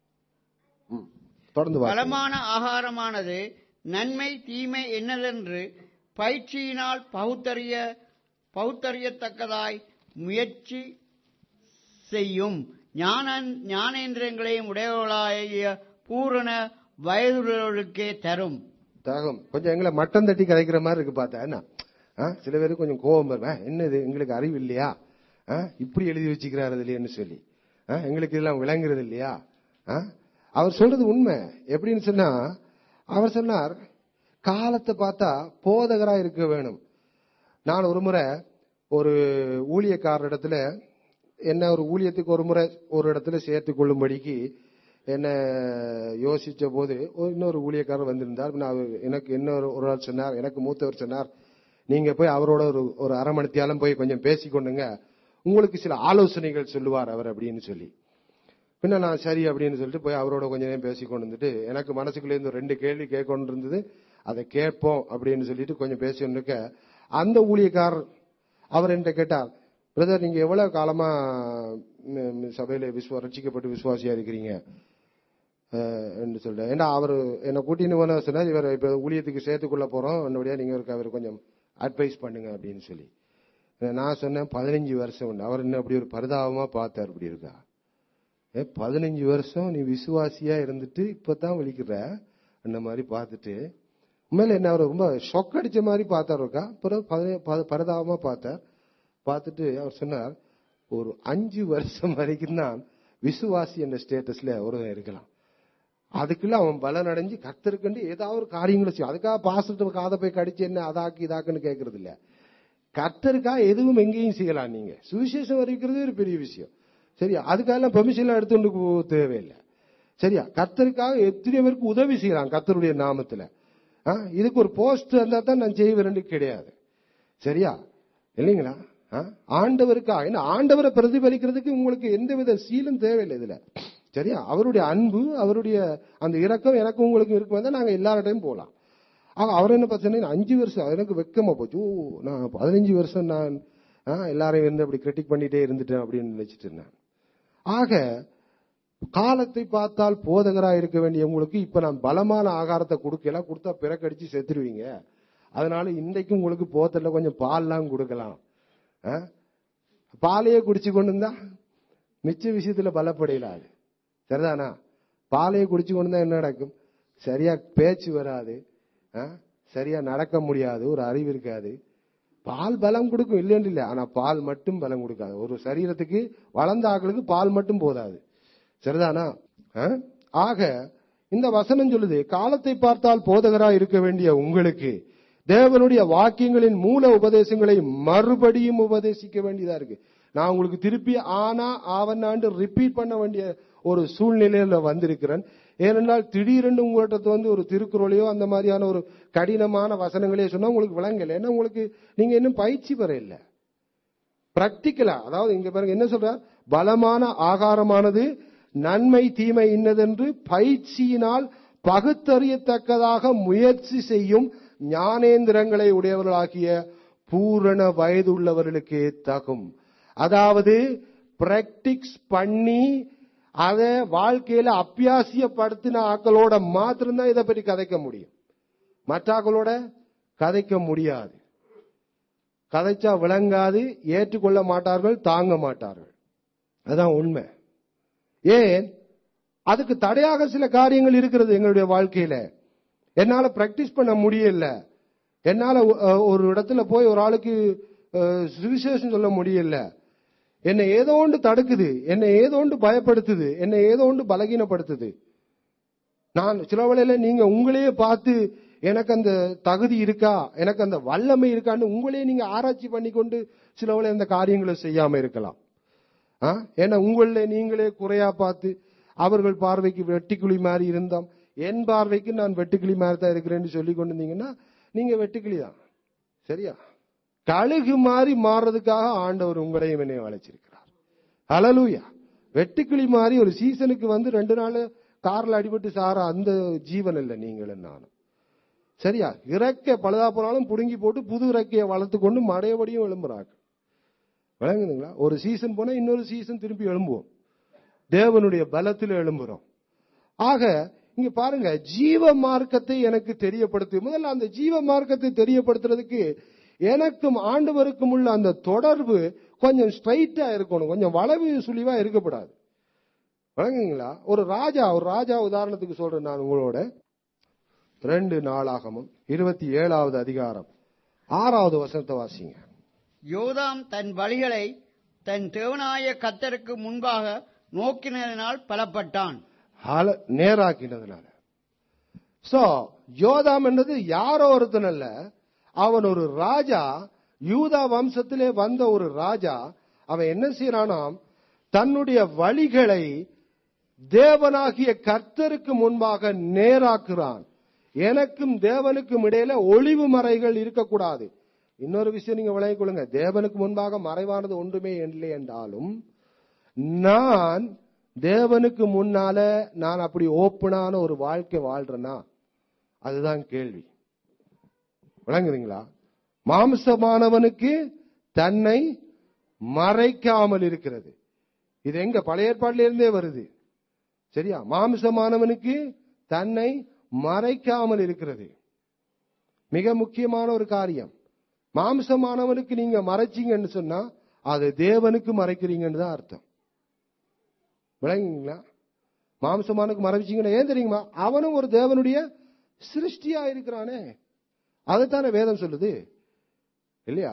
பலமான ஆகாரமானது நன்மை தீமை என்னதென்று பயிற்சியினால் பகுத்தறிய பகுத்தறியத்தக்கதாய் முயற்சி செய்யும் ஞானேந்திரங்களையும் உடையவர்களாகிய பூரண வயதுள்ளவர்களுக்கே தரும். தகும். கொஞ்சம் எங்களை மட்டம் தட்டி கதைக்கிற மாதிரி இருக்கு பார்த்தா. என்ன சில பேருக்கு கொஞ்சம் கோபம் வருவேன், என்னது எங்களுக்கு அறிவு இல்லையா, இப்படி எழுதி வச்சுக்கிறாரு இல்லையான்னு சொல்லி, எங்களுக்கு இதெல்லாம் விளங்குறது இல்லையா? அவர் சொல்றது உண்மை. எப்படின்னு சொன்னா, அவர் சொன்னார் காலத்தை பார்த்தா போதகரா இருக்க வேணும். நான் ஒரு முறை ஒரு ஊழியக்காரர் இடத்துல என்ன ஒரு ஊழியத்துக்கு ஒரு முறை ஒரு இடத்துல சேர்த்து கொள்ளும்படிக்கு என்ன யோசிச்ச போது இன்னொரு ஊழியக்காரர் வந்திருந்தார். எனக்கு இன்னொரு ஒரு ஆள் சொன்னார், எனக்கு மூத்தவர் சொன்னார், நீங்க போய் அவரோட ஒரு ஒரு அரை மணித்தியாலும் போய் கொஞ்சம் பேசிக்கொண்டுங்க, உங்களுக்கு சில ஆலோசனைகள் சொல்லுவார் அவர் அப்படின்னு சொல்லி. பின்ன நான் சரி அப்படின்னு சொல்லிட்டு போய் அவரோட கொஞ்ச நேரம் பேசிக்கொண்டு வந்துட்டு எனக்கு மனசுக்குள்ளே இருந்து ரெண்டு கேள்வி கேட்கொண்டு இருந்தது. அதை கேட்போம் அப்படின்னு சொல்லிட்டு கொஞ்சம் பேசிட்டு இருக்க, அந்த ஊழியக்காரர் அவர் என்கிட்ட கேட்டார், பிரதர் நீங்க எவ்வளவு காலமா சபையில விசுவா ரட்சிக்கப்பட்டு விசுவாசியா இருக்கிறீங்க என்று சொல்றேன். ஏன்னா அவர் என்னை கூட்டின்னு போன சொன்னார், இவர் இப்ப ஊழியத்துக்கு சேர்த்துக்கொள்ள போறோம், என்னுடைய நீங்க அவர் கொஞ்சம் அட்வைஸ் பண்ணுங்க அப்படின்னு சொல்லி. நான் சொன்னேன் பதினஞ்சு வருஷம் உண்டு. அவர் என்ன அப்படி ஒரு பரிதாபமா பார்த்தார். அப்படி இருக்கா, ஏ பதினஞ்சு வருஷம் நீ விசுவாசியா இருந்துட்டு இப்பதான் விழிக்கிற அந்த மாதிரி பார்த்துட்டு உண்மையில என்ன அவர் ரொம்ப ஷொக் அடிச்ச மாதிரி பார்த்தாருக்கா. பிறகு பரதாபமா பார்த்தார். பார்த்துட்டு அவர் சொன்னார், ஒரு அஞ்சு வருஷம் வரைக்கும் தான் விசுவாசி என்ற ஸ்டேட்டஸ்ல ஒரு இருக்கலாம். அதுக்குள்ள அவன் பலன் அடைஞ்சு கர்த்தருக்கண்டு ஏதாவது ஒரு காரியங்களை செய்யும். அதுக்காக பாஸ்டர் காதை போய் கடிச்சு என்ன அதாக்கு இதாக்குன்னு கேட்கறது இல்ல. கர்த்தருக்காக எதுவும் எங்கேயும் செய்யலாம். நீங்க சுவிசேஷம் வரைக்கிறது ஒரு பெரிய விஷயம். சரியா? அதுக்காக பெர்மிஷன் எடுத்துட்டு தேவையில்லை. சரியா? கர்த்தருக்காக எத்தனை பேருக்கு உதவி செய்யலாம் கர்த்தருடைய நாமத்துல. இதுக்கு ஒரு போஸ்ட் இருந்தா தான் நான் செய்வேன் கிடையாது. சரியா இல்லைங்களா? ஆண்டவருக்காக என்ன ஆண்டவரை பிரதிபலிக்கிறதுக்கு உங்களுக்கு எந்தவித சீலும் தேவையில்லை இதுல. சரியா? அவருடைய அன்பு, அவருடைய அந்த இரக்கம் எனக்கு உங்களுக்கு இருக்கும். நாங்க எல்லார்டையும் போலாம். ஆக அவர் என்ன பிரச்சனை, அஞ்சு வருஷம் எனக்கு வெக்கமா போச்சு. ஓ, நான் பதினஞ்சு வருஷம் நான் எல்லாரையும் இருந்து அப்படி கிரிட்டிக் பண்ணிட்டே இருந்துட்டேன் அப்படின்னு நினைச்சிட்டு இருந்தேன். ஆக காலத்தை பார்த்தால் போதகரா இருக்க வேண்டிய உங்களுக்கு இப்ப நான் பலமான ஆகாரத்தை கொடுக்கல, கொடுத்தா பிறக்கடிச்சு செத்துருவீங்க. அதனால இன்றைக்கு உங்களுக்கு போத்தல கொஞ்சம் பால்லாம் கொடுக்கலாம். பாலையே குடிச்சு கொண்டு இருந்தா மிச்ச விஷயத்துல பலப்படையிலாது. சரிதானா? பாலையை குடிச்சு கொண்டு தான் என்ன நடக்கும்? சரியா பேச்சு வராது, சரியா நடக்க முடியாது, ஒரு அறிவு இருக்காது. பால் பலம் கொடுக்கும் இல்லைன்னு இல்லை, ஆனா பால் மட்டும் பலம் கொடுக்காது. ஒரு சரீரத்துக்கு வளர்ந்த ஆக்களுக்கு பால் மட்டும் போதாது. சரிதானா? ஆக இந்த வசனம் சொல்லுது, காலத்தை பார்த்தால் போதகராய் இருக்க வேண்டிய உங்களுக்கு தேவனுடைய வாக்கியங்களின் மூல உபதேசங்களை மறுபடியும் உபதேசிக்க வேண்டியதா இருக்கு. நான் உங்களுக்கு திருப்பி ஆனா ஆவன்னாண்டு ரிப்பீட் பண்ண வேண்டிய ஒரு சூழ்நிலையில வந்திருக்கிறேன். ஏனென்றால் திடீரென்று உங்கள்கிட்ட வந்து ஒரு திருக்குறளையோ அந்த மாதிரியான ஒரு கடினமான வசனங்களையோ சொன்னா உங்களுக்கு விளங்கல. ஏன்னா உங்களுக்கு நீங்க இன்னும் பயிற்சி பெற இல்ல, பிராக்டிக்கலா. அதாவது இங்க பாருங்க என்ன சொல்ற, பலமான ஆகாரமானது நன்மை தீமை இன்னதென்று பயிற்சியினால் பகுத்தறியத்தக்கதாக முயற்சி செய்யும் ஞானேந்திரங்களை உடையவர்களாகிய பூரண வயதுள்ளவர்களுக்கே தகும். அதாவது பிராக்டிக்ஸ் பண்ணி அத வாழ்க்கையில அபியாசியப்படுத்தின ஆக்களோட மாத்திரம்தான் இதை பற்றி கதைக்க முடியும். மற்ற ஆக்களோட கதைக்க முடியாது. கதைச்சா விளங்காது, ஏற்றுக்கொள்ள மாட்டார்கள், தாங்க மாட்டார்கள். அதான் உண்மை. ஏன்? அதுக்கு தடையாக சில காரியங்கள் இருக்கிறது எங்களுடைய வாழ்க்கையில. என்னால பிராக்டிஸ் பண்ண முடியல, என்னால ஒரு இடத்துல போய் ஒரு ஆளுக்கு சுவிசேஷம் சொல்ல முடியல, என்னை ஏதோ ஒன்று தடுக்குது, என்னை ஏதோ ஒன்று பயப்படுத்துது, என்னை ஏதோ ஒன்று பலகீனப்படுத்துது. நான் சில வேளையில நீங்க உங்களையே பார்த்து எனக்கு அந்த தகுதி இருக்கா, எனக்கு அந்த வல்லமை இருக்கான்னு உங்களையே நீங்க ஆராய்ச்சி பண்ணி கொண்டு சில வேளை அந்த காரியங்களை செய்யாம இருக்கலாம். ஏன்னா உங்கள நீங்களே குறையா பார்த்து, அவர்கள் பார்வைக்கு வெட்டுக்கிளி மாதிரி இருந்தோம், என் பார்வைக்கு நான் வெட்டுக்கிளி மாதிரி தான் இருக்கிறேன்னு சொல்லி கொண்டு இருந்தீங்கன்னா நீங்க வெட்டுக்கிளி தான். சரியா? கழுகு மாதிரி மாறுறதுக்காக ஆண்டவர் உங்களையும் என்னையும் அழைச்சிருக்கிறார். ஹல்லேலூயா. வெட்டுக்கிளி மாதிரி ஒரு சீசனுக்கு வந்து ரெண்டு நாள் கார்ல அடிபட்டு சார அந்த ஜீவன் இல்லை நீங்களும் நானும். சரியா? இறக்க பழுதா போனாலும் புடுங்கி போட்டு புது இறக்கையை வளர்த்து கொண்டு மடையபடியும் எழும்புறாங்க. விளங்குதுங்களா? ஒரு சீசன் போனா இன்னொரு சீசன் திருப்பி எழும்புவோம். தேவனுடைய பலத்தில் எழும்புறோம். ஆக இங்க பாருங்க, ஜீவ மார்க்கத்தை எனக்கு தெரியப்படுத்து. முதல்ல அந்த ஜீவ மார்க்கத்தை தெரியப்படுத்துறதுக்கு எனக்கும் ஆண்டவருக்கும் உள்ள அந்த தொடர்பு கொஞ்சம் ஸ்ட்ரைட்டா இருக்கணும், கொஞ்சம் வளைவு சுழிவா இருக்கப்படாது. வழங்குங்களா? ஒரு ராஜா, ஒரு ராஜா உதாரணத்துக்கு சொல்றேன் நான் உங்களோட. ரெண்டு நாளாகமும் இருபத்தி ஏழாவது அதிகாரம் ஆறாவது வசனத்தை வாசிங்க. யோதாம் தன் வழிகளை தன் தேவனாய கர்த்தருக்கு முன்பாக நோக்கினதினால் பலப்பட்டான். நேராக்கினதுனால. சோ யோதாம் என்றது யாரோ ஒருத்தன் அல்ல, அவன் ஒரு ராஜா, யூதா வம்சத்திலே வந்த ஒரு ராஜா. அவன் என்ன செய்யறானாம், தன்னுடைய வழிகளை தேவனாகிய கர்த்தருக்கு முன்பாக நேராக்குறான். எனக்கும் தேவனுக்கும் இடையில ஒளிவு மறைகள் இருக்கக்கூடாது. இன்னொரு விஷயம் நீங்க விளங்கிக் கொள்ளுங்க, தேவனுக்கு முன்பாக மறைவானது ஒன்றுமே இல்லை என்றாலும் நான் தேவனுக்கு முன்னால நான் அப்படி ஓப்பனான ஒரு வாழ்க்கை வாழ்றேனா, அதுதான் கேள்வி. விளங்குதுங்களா? மாம்சமானவனுக்கு தன்னை மறைக்காமல் இருக்கிறது. இது எங்க பழைய ஏற்பாட்டில இருந்தே வருது. சரியா? மாம்சமானவனுக்கு தன்னை மறைக்காமல் இருக்கிறது மிக முக்கியமான ஒரு காரியம். மாம்சமானவனுக்கு நீங்க மறைச்சீங்கன்னு சொன்னா அது தேவனுக்கு மறைக்கிறீங்கன்னு தான் அர்த்தம். விளங்குங்களா? மாம்சமானுக்கு மறைச்சீங்கன்னா ஏன் தெரியுமா, அவனும் ஒரு தேவனுடைய சிருஷ்டியா இருக்கிறானே, அதைத்தானே வேதம் சொல்லுது இல்லையா?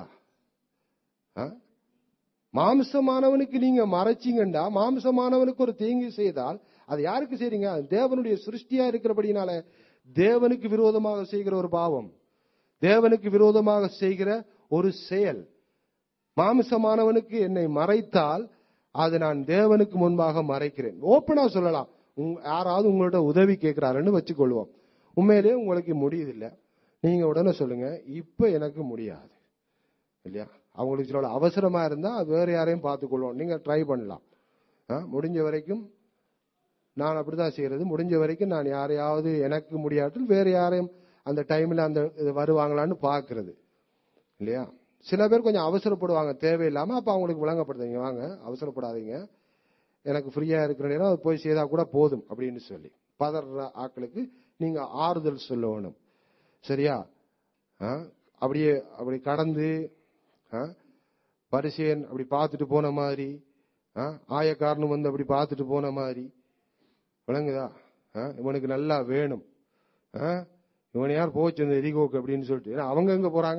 மாம்சமானவனுக்கு நீங்க மறைச்சிங்கண்டா, மாம்சமானவனுக்கு ஒரு தீங்கு செய்தால் அது யாருக்கு செய்றீங்க? தேவனுடைய சிருஷ்டியா இருக்கிறபடினால தேவனுக்கு விரோதமாக செய்கிற ஒரு பாவம், தேவனுக்கு விரோதமாக செய்கிற ஒரு செயல். மாம்சமானவனுக்கு என்னை மறைத்தால் அது நான் தேவனுக்கு முன்பாக மறைக்கிறேன். ஓப்பனா சொல்லலாம். யாராவது உங்கள்ட்ட உதவி கேட்கிறாருன்னு வச்சுக்கொள்வோம். உண்மையிலேயே உங்களுக்கு முடியுதில்லை, நீங்க உடனே சொல்லுங்க, இப்ப எனக்கு முடியாது இல்லையா? அவங்களுக்கு சில அவசரமா இருந்தா வேற யாரையும் பார்த்துக்கொள்வோம். நீங்க ட்ரை பண்ணலாம். முடிஞ்ச வரைக்கும் நான் அப்படிதான் செய்யறது. முடிஞ்ச வரைக்கும் நான் யாரையாவது எனக்கு முடியாட்டில் வேற யாரையும் அந்த டைம்ல அந்த வருவாங்களான்னு பாக்குறது இல்லையா? சில பேர் கொஞ்சம் அவசரப்படுவாங்க தேவையில்லாம. அப்ப அவங்களுக்கு விளங்கப்படுத்துங்க, வாங்க அவசரப்படாதீங்க, எனக்கு ஃப்ரீயா இருக்கிற நேரம் அது போய் செய்தா கூட போதும் அப்படின்னு சொல்லி பதற ஆட்களுக்கு நீங்க ஆறுதல் சொல்லணும். சரியா? அப்படியே அப்படி கடந்து பரிசேன் அப்படி பார்த்துட்டு போன மாதிரி, ஆயக்காரனும் வந்து அப்படி பார்த்துட்டு போன மாதிரி விளங்குதா? இவனுக்கு நல்லா வேணும், இவன் யார் போச்சு இந்த எரிகோக்கு அப்படின்னு சொல்லிட்டு அவங்க எங்க போறாங்க?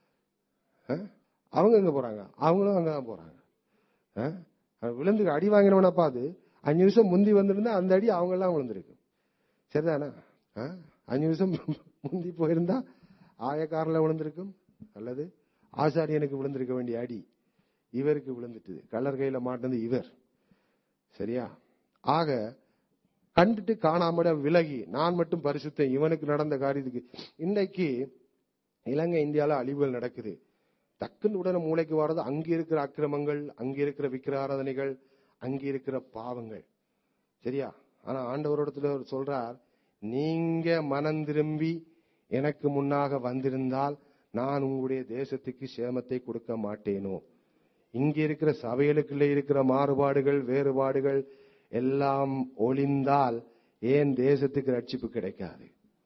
அவங்க எங்க போறாங்க? அவங்களும் அங்கதான் போறாங்க. விழுந்து அடி வாங்கினவன பார்த்து அஞ்சு நிமிஷம் முந்தி வந்திருந்தா அந்த அடி அவங்க எல்லாம் விழுந்திருக்கு. சரிதானா? அஞ்சு நிமிஷம் முந்தி போயிருந்தா ஆயக்காரில் விழுந்திருக்கும், அல்லது ஆசாரியனுக்கு விழுந்திருக்க வேண்டிய அடி இவருக்கு விழுந்துட்டு கல்லர் கையில மாட்டது இவர். சரியா? ஆக கண்டுட்டு காணாமட விலகி நான் மட்டும் பரிசுத்தேன், இவனுக்கு நடந்த காரியத்துக்கு. இன்னைக்கு இலங்கை இந்தியால அழிவுகள் நடக்குது. டக்குன்னு உடனே மூளைக்கு வர்றது அங்க இருக்கிற அக்கிரமங்கள், அங்க இருக்கிற விக்கிர ஆராதனைகள், அங்க இருக்கிற பாவங்கள். சரியா? ஆனா ஆண்டவரிடத்துல சொல்றார், நீங்க மனம் திரும்பி எனக்கு முன்னாக வந்திருந்தால் நான் உங்களுடைய தேசத்துக்கு சேமத்தை கொடுக்க மாட்டேனோ. இங்க இருக்கிற சபைகளுக்குள்ள இருக்கிற மாறுபாடுகள் வேறுபாடுகள் எல்லாம் ஒளிந்தால் ஏன் தேசத்துக்கு ரட்சிப்பு கிடைக்காது?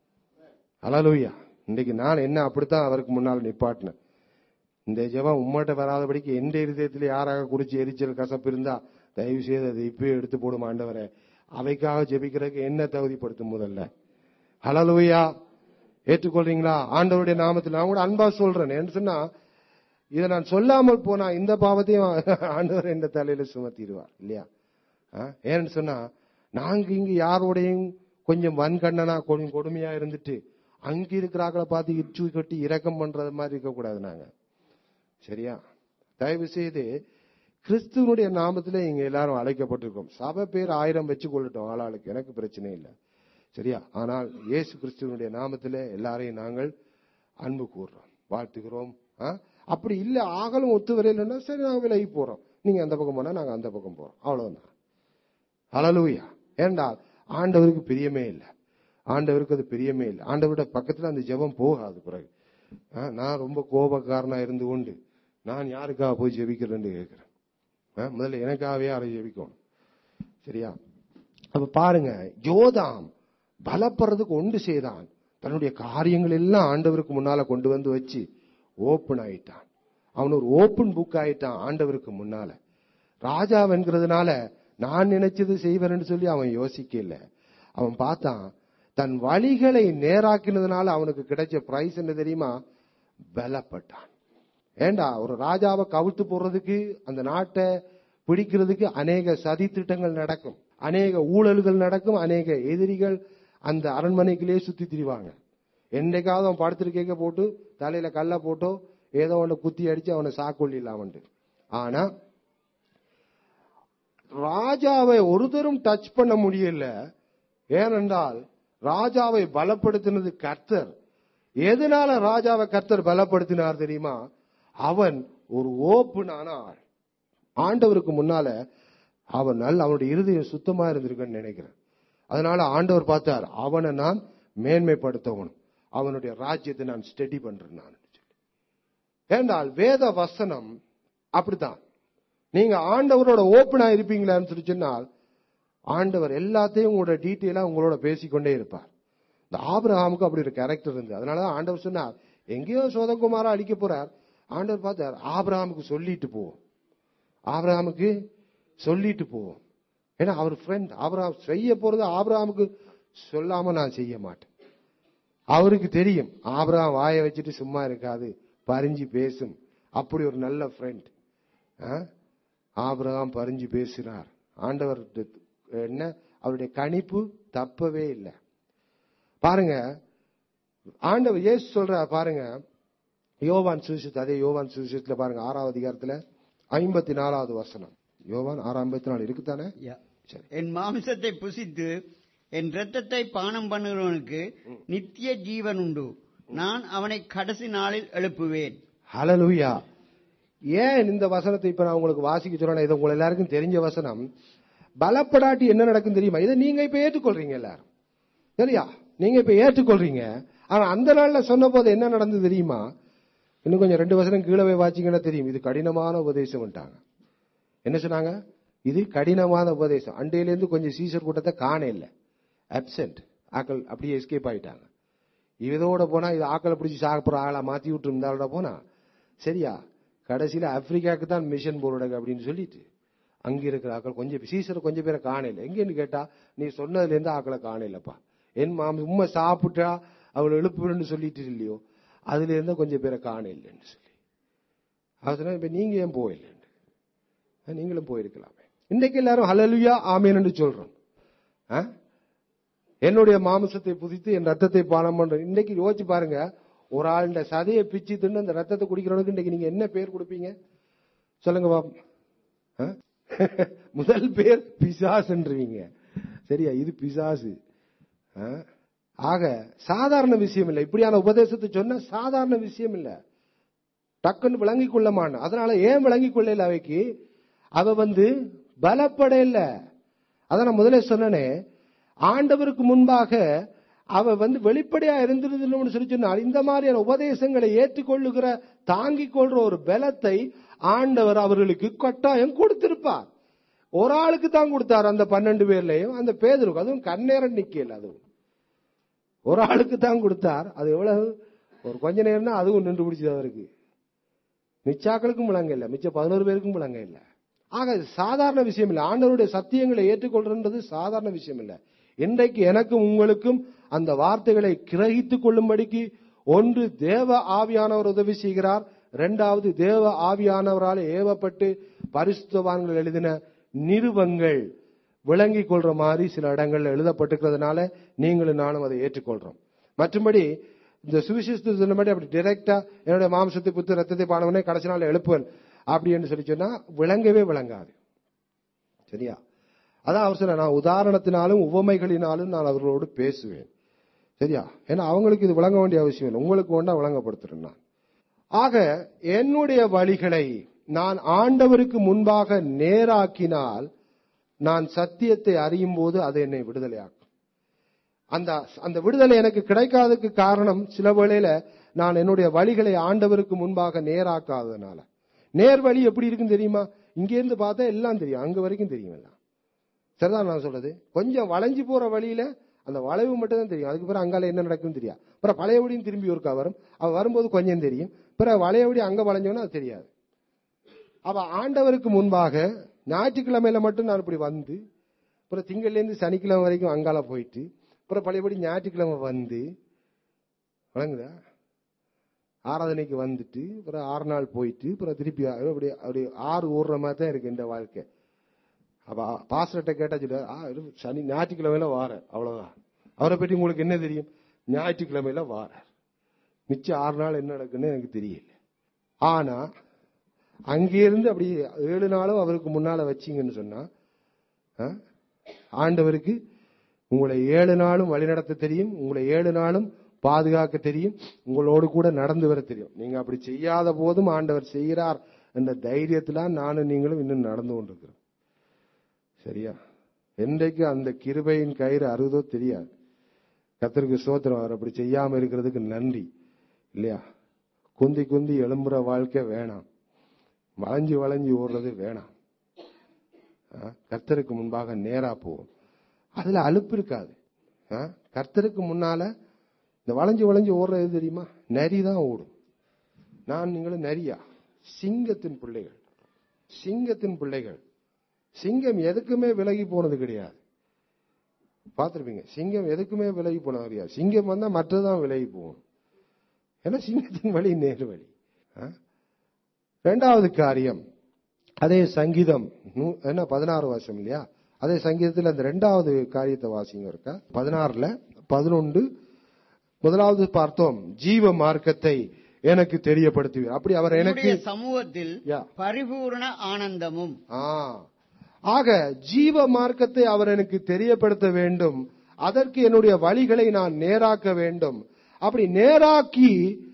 அல்லேலூயா. இன்னைக்கு நான் என்ன அப்படித்தான் அவருக்கு முன்னால் நிப்பாட்டினேன். இந்த ஜெபம் உம்மட்ட வராதபடிக்கு எந்த இருதயத்தில் யாராக குறிச்சு எரிச்சல் கசப்பு இருந்தா தயவு செய்து அதை இப்பயே எடுத்து போடும் ஆண்டவரே. அவைக்காக ஜெபிக்கிறதுக்கு என்ன தகுதிப்படுத்தும் முதல்ல. அல்லேலூயா. ஏற்றுக்கொள்றீங்களா? ஆண்டவருடைய நாமத்தில் நான் கூட அன்பா சொல்றேன். என்ன சொன்னா, இதை நான் சொல்லாமல் போனா இந்த பாவத்தையும் ஆண்டவர் என்ற தலையில சுமத்திடுவார் இல்லையா? ஏன்னு சொன்னா, நாங்க இங்க யாரோடையும் கொஞ்சம் வன்கண்ணனா கொஞ்சம் கொடுமையா இருந்துட்டு அங்க இருக்கிறாக்களை பார்த்து இச்சு கட்டி இரக்கம் பண்றது மாதிரி இருக்கக்கூடாது நாங்க. சரியா? தயவு செய்து கிறிஸ்துவனுடைய நாமத்திலே இங்க எல்லாரும் அழைக்கப்பட்டிருக்கோம். சபை பேர் ஆயிரம் வச்சு கொள்ளட்டும், ஆளாளுக்கு எனக்கு பிரச்சனை இல்லை. சரியா? ஆனால் இயேசு கிறிஸ்துவனுடைய நாமத்திலே எல்லாரையும் நாங்கள் அன்பு கூறுறோம், வாழ்த்துகிறோம். அப்படி இல்ல ஆகலும் ஒத்து வரையில்லைன்னா சரி நாங்க விலகி போறோம். நீங்க அந்த பக்கம் போனா நாங்க அந்த பக்கம் போறோம், அவ்வளவுதான். அல்லேலூயா. ஏண்டால் ஆண்டவருக்கு பிரியமே இல்லை, ஆண்டவருக்கு அது பிரியமே இல்லை. ஆண்டவருடைய பக்கத்துல அந்த ஜெபம் போகாது. பிறகு நான் ரொம்ப கோபக்காரனா இருந்து கொண்டு நான் யாருக்காக போய் ஜெபிக்கிறேன்னு கேட்கிறேன். முதல்ல எனக்காகவே யாரை ஜெபிக்கணும். சரியா? அப்ப பாருங்க, யோதாம் பலப்படுறதுக்கு ஒன்று செய்தான். தன்னுடைய காரியங்கள் எல்லாம் ஆண்டவருக்கு முன்னால கொண்டு வந்து வச்சு ஓப்பன் ஆயிட்டான். அவன் ஒரு ஓப்பன் புக் ஆயிட்டான் ஆண்டவருக்கு முன்னால. ராஜாவென்கிறதுனால நான் நினைச்சது செய்வேன்னு சொல்லி அவன் யோசிக்கல. அவன் பார்த்தான், தன் வழிகளை நேராக்கினதுனால அவனுக்கு கிடைச்ச பிரைஸ் என்ன தெரியுமா? பலப்பட்டான். ஏண்டா, ஒரு ராஜாவை கவிழ்த்து போடுறதுக்கு, அந்த நாட்டை பிடிக்கிறதுக்கு அநேக சதி திட்டங்கள் நடக்கும், அநேக ஊழல்கள் நடக்கும், அநேக எதிரிகள் அந்த அரண்மனைக்குள்ளேயே சுத்தி திரிவாங்க. என்னைக்காவது அவன் படுத்திருக்க போட்டு தலையில கல்ல போட்டோ ஏதோ ஒன்று குத்தி அடிச்சு அவனை சாக்கொள்ளிடலாமண்டு. ஆனா ராஜாவை ஒருத்தரும் டச் பண்ண முடியல. ஏனென்றால் ராஜாவை பலப்படுத்தினது கர்த்தர். எதனால ராஜாவை கர்த்தர் பலப்படுத்தினார் தெரியுமா? அவன் ஒரு ஓப்பனான ஆள். ஆண்டவருக்கு முன்னால அவன் நல்ல, அவனுடைய இருதயம் சுத்தமா இருந்திருக்குன்னு நினைக்கிறேன். அதனால ஆண்டவர் பார்த்தார், அவனை நான் மேன்மைப்படுத்தவனும் அவனுடைய ராஜ்யத்தை நான் ஸ்டடி பண்றேன் நான். ஏண்டால் வேத வசனம் அப்படித்தான். நீங்க ஆண்டவரோட ஓப்பனா இருப்பீங்களான்னு சொல்லி சொன்னால் ஆண்டவர் எல்லாத்தையும் உங்களோட டீட்டெயிலா உங்களோட பேசிக்கொண்டே இருப்பார். இந்த ஆபிரகாமுக்கு அப்படி ஒரு கேரக்டர் இருந்து, அதனாலதான் ஆண்டவர் சொன்னார், எங்கேயோ சோதகுமாரா அழிக்க போறார். ஆண்டவர் பார்த்தார், ஆபிரகாமுக்கு சொல்லிட்டு போவோம், ஆபிரகாமுக்கு சொல்லிட்டு போவோம். ஏன்னா அவர் ஃப்ரெண்ட். ஆபிரகாம் செய்ய போறது ஆபிரகாமுக்கு சொல்லாம நான் செய்ய மாட்டேன். அவருக்கு தெரியும் ஆபிரகாம் வாயை வச்சுட்டு சும்மா இருக்காது, பறிஞ்சு பேசும். அப்படி ஒரு நல்ல ஃப்ரெண்ட். ஆபிரகாம் பறிஞ்சு பேசினார். ஆண்டவர் என்ன, அவருடைய கணிப்பு தப்பவே இல்லை. பாருங்க, ஆண்டவர் இயேசு சொல்ற பாருங்க, யோவான் சுவிசேஷம், அதே யோவான் சுவிசேஷத்துல பாருங்க, ஆறாவது அதிகாரத்துல ஐம்பத்தி நாலாவது வசனம். யோவான் ஆறு ஐம்பத்தி நாலு இருக்குதானே? என் மாம்சத்தை புசித்து என் இரத்தத்தை பானம் பண்ணுகிறவனுக்கு நித்திய ஜீவன் உண்டு, நான் அவனை கடைசி நாளில் எழுப்புவேன். ஹல்லேலூயா. ஏன் இந்த வசனத்தை இப்ப நான் உங்களுக்கு வாசிக்க சொல்றேன்? இது உங்களுக்கு எல்லாருக்கும் தெரிஞ்ச வசனம். பலப்படாட்டி என்ன நடக்கும் தெரியுமா? இதை நீங்க இப்ப ஏற்றுக்கொள்றீங்க எல்லாரும், சரியா? நீங்க இப்ப ஏற்றுக்கொள்றீங்க. ஆனா அந்த நாள்ல சொன்ன போது என்ன நடந்தது தெரியுமா? இன்னும் கொஞ்சம் ரெண்டு வசனம் கீழே வாசிங்கன்னா தெரியும். இது கடினமான உபதேசம். என்ன சொன்னாங்க? இது கடினமான உபதேசம். அண்டையிலேருந்து கொஞ்சம் சீசர் கூட்டத்தை காண இல்லை, அப்சென்ட். ஆக்கள் அப்படியே எஸ்கேப் ஆயிட்டாங்க. இதோட போனா இது ஆக்களை பிடிச்சி சாப்பிட்ற ஆளா மாத்தி விட்டு இருந்தாலோட போனா சரியா, கடைசியில ஆப்பிரிக்காவுக்கு தான் மிஷன் போடுங்க அப்படின்னு சொல்லிட்டு அங்க இருக்கிற ஆக்கள் கொஞ்சம் சீசர் கொஞ்சம் பேரை காணல. எங்கன்னு கேட்டா, நீ சொன்னதுல இருந்து ஆக்களை காணலப்பா, என் மாமி உண்மை சாப்பிட்டா அவளை எழுப்புன்னு சொல்லிட்டு இல்லையோ, அதுல இருந்து கொஞ்சம் பேரை காணலன்னு சொல்லி அதனால இப்ப நீங்க ஏன் போயில்லை, நீங்களும் போயிருக்கலாமே. இன்னைக்கு எல்லாரும் ஹல்லேலூயா ஆமென்னு சொல்றோம். என்னுடைய மாம்சத்தை புதித்து என் ரத்தத்தை பானம் பண்றேன். இன்னைக்கு யோசிச்சு பாருங்க, ஒரு ஆள் இந்த சதையை பிச்சு தின்னு அந்த ரத்தத்தை குடிக்கிறவனுக்கு இன்னைக்கு நீங்க என்ன பேர் கொடுப்பீங்க சொல்லுங்க பாப்போம்? முதல் பேர் பிசாசுன்றீங்க, சரியா? இது பிசாசு. ஆக சாதாரண விஷயம் இல்லை. இப்படியான உபதேசத்தை சொன்ன சாதாரண விஷயம் இல்ல, டக்குன்னு விளங்கிக் கொள்ளமான. அதனால ஏன் விளங்கிக் கொள்ளல? அவைக்கு அவ வந்து பலப்பட இல்ல. அதான் நான் முதலே சொன்னனே, ஆண்டவருக்கு முன்பாக அவ வந்து வெளிப்படையா இருந்திருந்தோம்னு சொல்லி சொன்னால், இந்த மாதிரியான உபதேசங்களை ஏற்றுக்கொள்ளுகிற தாங்கிக் கொள்ற ஒரு பலத்தை ஆண்டவர் அவர்களுக்கு கட்டாயம் கொடுத்திருப்பார். ஒரு ஆளுக்கு தான் கொடுத்தார், அந்த பன்னெண்டு பேர்லயும் அந்த பேதுருக்கு. அதுவும் கண்ணேரம் நிக்கல, அதுவும் ஒரு ஆளுக்கு தான் கொடுத்தார். அது எவ்வளவு ஒரு கொஞ்ச நேரம் தான் அதுவும் நின்று பிடிச்சது அவருக்கு. மிச்சாக்களுக்கும் விளங்க இல்ல, மிச்ச பதினோரு பேருக்கும் விளங்க இல்ல. ஆக சாதாரண விஷயம் இல்ல. ஆண்டவருடைய சத்தியங்களை ஏற்றுக்கொள்றது சாதாரண விஷயம் இல்ல. இன்றைக்கு எனக்கும் உங்களுக்கும் அந்த வார்த்தைகளை கிரகித்துக் கொள்ளும்படிக்கு ஒன்று தேவ ஆவியானவர் உதவி செய்கிறார், இரண்டாவது தேவ ஆவியானவரால் ஏவப்பட்டு பரிசுத்தவான்கள் எழுதின நிருபங்கள் விளங்கிக் கொள்ற மாதிரி சில இடங்கள்ல எழுதப்பட்டிருக்கிறதுனால நீங்களும் நானும் அதை ஏற்றுக்கொள்றோம். மற்றபடி இந்த சுவிசேஷத்தை சொன்னபடி அப்படி டைரக்டா என்னுடைய மாம்சத்தை புத்து ரத்தத்தை பானவனே கடைசி நாள் எழுப்புவேன் அப்படின்னு சொல்லி சொன்னா விளங்கவே விளங்காது, சரியா? அதான் அவர் சொன்ன, நான் உதாரணத்தினாலும் உவமைகளினாலும் நான் அவர்களோடு பேசுவேன், சரியா? ஏன்னா அவங்களுக்கு இது விளங்க வேண்டிய அவசியம் இல்லை, உங்களுக்கு ஒன்றா விளங்கப்படுத்துறேன் நான். ஆக என்னுடைய வழிகளை நான் ஆண்டவருக்கு முன்பாக நேராக்கினால் நான் சத்தியத்தை அறியும் போது அது என்னை விடுதலையாக்கும். அந்த அந்த விடுதலை எனக்கு கிடைக்காததுக்கு காரணம் சில வேளையில நான் என்னுடைய வழிகளை ஆண்டவருக்கு முன்பாக நேராக்காததுனால. நேர் வழி எப்படி இருக்குன்னு தெரியுமா? இங்க இருந்து பார்த்தா எல்லாம் தெரியும், அங்க வரைக்கும் தெரியும் எல்லாம், சரிதான் நான் சொல்றது? கொஞ்சம் வளைஞ்சு போற வழியில அந்த வளைவு மட்டும் தான் தெரியும், அதுக்கு பிறகு அங்கால என்ன நடக்குன்னு தெரியாது. அப்புறம் பழையபடியும் திரும்பி ஒருக்கா வரும், அவ வரும்போது கொஞ்சம் தெரியும், பிறகு வளையபடி அங்க வளைஞ்சோன்னா அது தெரியாது. அவ ஆண்டவருக்கு முன்பாக ஞாயிற்றுக்கிழமையில மட்டும் நான் இப்படி வந்து, அப்புறம் திங்கள்ல இருந்து சனிக்கிழமை வரைக்கும் அங்கால போயிட்டு, அப்புறம் பழையபடி ஞாயிற்றுக்கிழமை வந்து வழங்குதா ஆராதனைக்கு வந்துட்டு, அப்புறம் ஆறு நாள் போயிட்டு, அப்புறம் திருப்பி அப்படி அப்படி ஆறு ஓடுற மாதிரி தான் இருக்கு இந்த வாழ்க்கை. அப்ப பாஸ்டர்கிட்ட கேட்டா சொல்ல, சனி ஞாயிற்றுக்கிழமையில வார, அவ்வளவுதான். அவரை பற்றி உங்களுக்கு என்ன தெரியும்? ஞாயிற்றுக்கிழமையில வார, மிச்சம் ஆறு நாள் என்ன நடக்குன்னு எனக்கு தெரியல. ஆனா அங்கிருந்து அப்படி ஏழு நாளும் அவருக்கு முன்னால வச்சிங்கன்னு சொன்னா, ஆண்டவருக்கு உங்களை ஏழு நாளும் வழிநடத்த தெரியும், உங்களை ஏழு நாளும் பாதுகாக்க தெரியும், உங்களோடு கூட நடந்து வர தெரியும். நீங்க அப்படி செய்யாத போதும் ஆண்டவர் செய்கிறார் என்ற தைரியத்தில நானும் நீங்களும் இன்னும் நடந்து கொண்டிருக்கிறோம், சரியா? என்றைக்கு அந்த கிருபையின் கயிறு அறுதோ தெரியாது. கர்த்தருக்கு ஸ்தோத்திரம். அவர் அப்படி செய்யாம இருக்கிறதுக்கு நன்றி, இல்லையா? குந்தி குந்தி எழும்புற வாழ்க்கை வேணாம், வளைஞ்சு வளைஞ்சு ஓடுறது வேணாம். கர்த்தருக்கு முன்பாக நேரா போவோம், அதுல அலுப்பு இருக்காது. கர்த்தருக்கு முன்னால இந்த வளைஞ்சு வளைஞ்சு ஓடுறது தெரியுமா? நரிதான் ஓடும். நான் நீங்களும் நரியா? சிங்கத்தின் பிள்ளைகள், சிங்கத்தின் பிள்ளைகள். சிங்கம் எதுக்குமே விலகி போனது கிடையாது. பார்த்திருப்பீங்க. சிங்கம் எதுக்குமே விலகி போனவரியா? சிங்கம் வந்தா மற்றதான் விலகி போகும். ஏன்னா சிங்கத்தின் வழி நேரு வழி. இரண்டாவது காரியம், அதே சங்கீதம் என்ன பதினாறு வருஷம் இல்லையா? அதே சங்கீதத்தில் அந்த இரண்டாவது காரியத்தை வாசிங்க இருக்கா. பதினாறுல பதினொன்று முதலாவது பார்த்தோம், ஜீவ மார்க்கத்தை எனக்கு தெரியப்படுத்துவீர். அப்படி அவர் எனக்கு சமூகத்தில் பரிபூர்ண ஆனந்தமும். ஆக ஜீவ மார்க்கத்தை அவர் எனக்கு தெரியப்படுத்த வேண்டும். அதற்கு என்னுடைய வழிகளை நான் நேராக்க வேண்டும். அப்படி நேராக்கி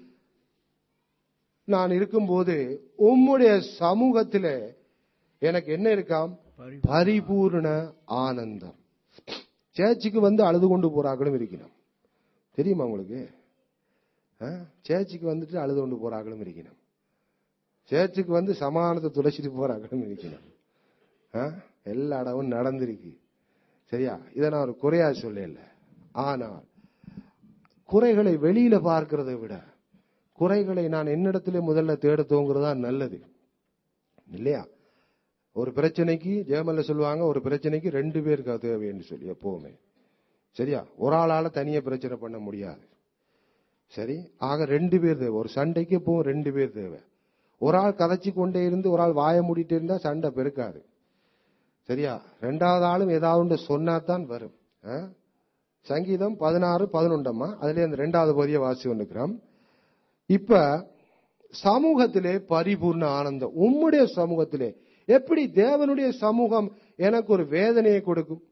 நான் இருக்கும்போது உம்முடைய சமூகத்திலே எனக்கு என்ன இருக்காம்? பரிபூர்ண ஆனந்தம். சேர்ச்சுக்கு வந்து அழுது கொண்டு போறாங்களும் இருக்கணும், தெரியுமா உங்களுக்கு? சேர்ச்சுக்கு வந்துட்டு அழுது கொண்டு போறாங்களும் இருக்கணும். சேர்ச்சுக்கு வந்து சமாதானத்தை துளைச்சிட்டு போறாங்களும் இருக்கணும். எல்லா இடமும் நடந்திருக்கு. சரியா? இதை நான் ஒரு குறையா சொல்லல. ஆனால் குறைகளை வெளியில பார்க்கிறதை விட குறைகளை நான் என்னிடத்திலே முதல்ல தேட தோங்குறதா நல்லது இல்லையா? ஒரு பிரச்சனைக்கு ஜெயமல்ல சொல்லுவாங்க, ஒரு பிரச்சனைக்கு ரெண்டு பேருக்கு தேவைன்னு சொல்லி எப்பவுமே. சரியா? ஒரு ஆளால தனியா பிரச்சனை பண்ண முடியாது. சரி, ஆக ரெண்டு பேர் தேவை. ஒரு சண்டைக்கு எப்பவும் ரெண்டு பேர் தேவை. ஒரு ஆள் கதைச்சு கொண்டே இருந்து ஒரு ஆள் வாய மூடிட்டு இருந்தா சண்டை பெருக்காது. சரியா? ரெண்டாவது ஆளும் ஏதாவது சொன்னாதான் வரும். சங்கீதம் பதினாறு பதினொன்றம்மா, அதுல அந்த ரெண்டாவது பகுதியை வாசி கொண்டிருக்கிறோம். இப்ப சமூகத்திலே பரிபூர்ண ஆனந்தம். உம்முடைய சமூகத்திலே எப்படி தேவனுடைய சமூகம் எனக்கு ஒரு வேதனையை கொடுக்கும்?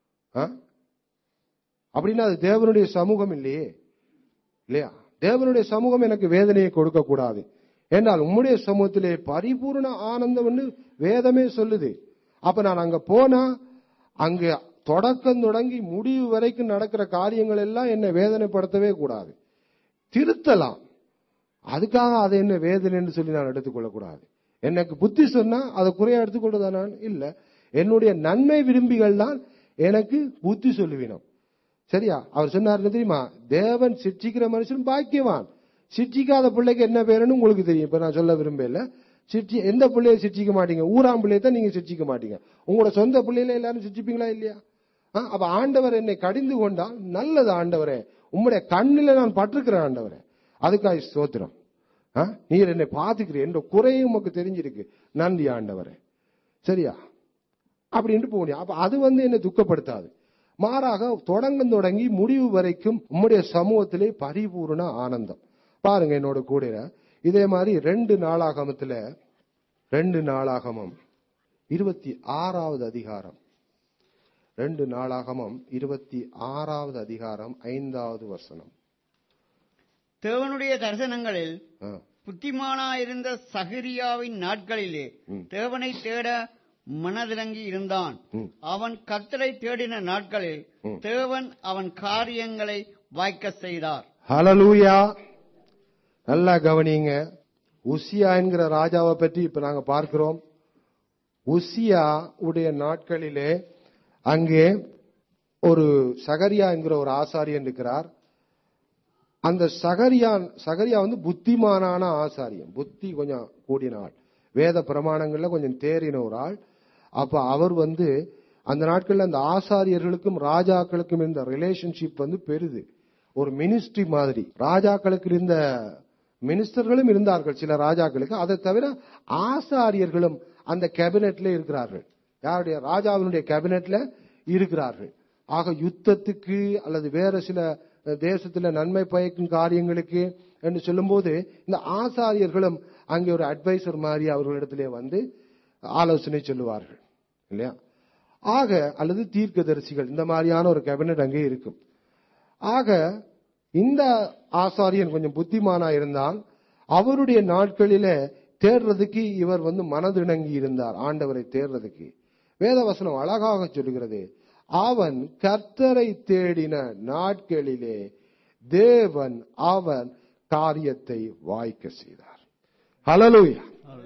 அப்படின்னா அது தேவனுடைய சமூகம் இல்லையே, இல்லையா? தேவனுடைய சமூகம் எனக்கு வேதனையை கொடுக்க கூடாது என்றால் உம்முடைய சமூகத்திலே பரிபூர்ண ஆனந்தம் என்று வேதமே சொல்லுது. அப்ப நான் அங்க போனா அங்க தொடக்கம் தொடங்கி முடிவு வரைக்கும் நடக்கிற காரியங்கள் எல்லாம் என்னை வேதனைப்படுத்தவே கூடாது. திருத்தலாம், அதுக்காக அதை என்ன வேதனைன்னு சொல்லி நான் எடுத்துக்கொள்ள கூடாது. எனக்கு புத்தி சொன்னா அதை குறையா எடுத்துக்கொள்றதா? நான் இல்ல, என்னுடைய நன்மை விரும்பிகள் தான் எனக்கு புத்தி சொல்லுவினோம். சரியா? அவர் சொன்னார் தெரியுமா, தேவன் சிட்சிக்கிற மனுஷன் பாக்கியவான். சிட்சிக்காத பிள்ளைக்கு என்ன பேருன்னு உங்களுக்கு தெரியும். இப்ப நான் சொல்ல விரும்பல. சிட்சி எந்த பிள்ளைய சிட்சிக்க மாட்டீங்க? ஊராம் பிள்ளைய தான் நீங்க சிட்சிக்க மாட்டீங்க. உங்களோட சொந்த பிள்ளையில எல்லாரும் சிட்சிப்பீங்களா இல்லையா? அப்ப ஆண்டவர் என்னை கடிந்து கொண்டால் நல்லது. ஆண்டவரே, உம்முடைய கண்ணில நான் பட்டிருக்கிறேன் ஆண்டவரே, அதுக்காக ஸ்தோத்திரம். நீர் என்னை பாத்துக்கிறீர், என்ற குறையும் உமக்கு தெரிஞ்சிருக்கு, நன்றி ஆண்டவரே. சரியா? அப்படின்ட்டு போனியா? அப்ப அது வந்து என்னை துக்கப்படுத்தாது. மாறாக தொடங்கும் தொடங்கி முடிவு வரைக்கும் உம்முடைய சமூகத்திலே பரிபூர்ண ஆனந்தம். பாருங்க என்னோட கூட இதே மாதிரி ரெண்டு நாளாகமத்துல ரெண்டு நாளாகமம் இருபத்தி ஆறாவது அதிகாரம் ரெண்டு நாளாகமம் இருபத்தி ஆறாவது அதிகாரம் ஐந்தாவது வசனம். தேவனுடைய தரிசனங்களில் புத்திமானாயிருந்த சகரியாவின் நாட்களிலே தேவனை தேட மனதிறங்கி இருந்தான். அவன் கர்த்தரை தேடின நாட்களில் தேவன் அவன் காரியங்களை வாய்க்க செய்தார். ஹல்லேலூயா. நல்லா கவனிங்க. உசியா என்கிற ராஜாவை பற்றி இப்ப நாங்க பார்க்கிறோம். உசியா உடைய நாட்களிலே அங்கே ஒரு சகரியா என்கிற ஒரு ஆசாரியன் இருக்கிறார். அந்த சகரியா சகரியா வந்து புத்திமானான ஆசாரியன், புத்தி கொஞ்சம் கூடின ஆள், வேத பிரமாணங்கள்ல கொஞ்சம் தேறின ஒரு ஆள். அப்ப அவர் வந்து அந்த நாட்கள்ல அந்த ஆசாரியர்களுக்கும் ராஜாக்களுக்கும் இருந்த ரிலேஷன்ஷிப் வந்து பெருது. ஒரு மினிஸ்ட்ரி மாதிரி. ராஜாக்களுக்கு இருந்த மினிஸ்டர்களும் இருந்தார்கள் சில ராஜாக்களுக்கு. அதை தவிர ஆசாரியர்களும் அந்த கேபினெட்ல இருக்கிறார்கள். யாருடைய? ராஜாவினுடைய கேபினெட்ல இருக்கிறார்கள். ஆக யுத்தத்துக்கு அல்லது வேற சில தேசத்துல நன்மை பயக்கும் காரியங்களுக்கு என்று சொல்லும் போது இந்த ஆசாரியர்களும் அங்கே ஒரு அட்வைசர் மாதிரி அவர்களிடத்திலே வந்து ஆலோசனை சொல்லுவார்கள் இல்லையா? ஆக அல்லது தீர்க்கதரிசிகள், இந்த மாதிரியான ஒரு கேபினெட் அங்கே இருக்கும். ஆக இந்த ஆசாரியன் கொஞ்சம் புத்திமானா இருந்தால் அவருடைய நாட்களில தேடுறதுக்கு இவர் வந்து மனதிணங்கி இருந்தார். ஆண்டவரை தேடுறதுக்கு வேதவசனம் அழகாக சொல்லுகிறது, அவன் கர்த்தரை தேடின நாட்களிலே தேவன் அவன் காரியத்தை வாய்க்க செய்தார். ஹல்லேலூயா.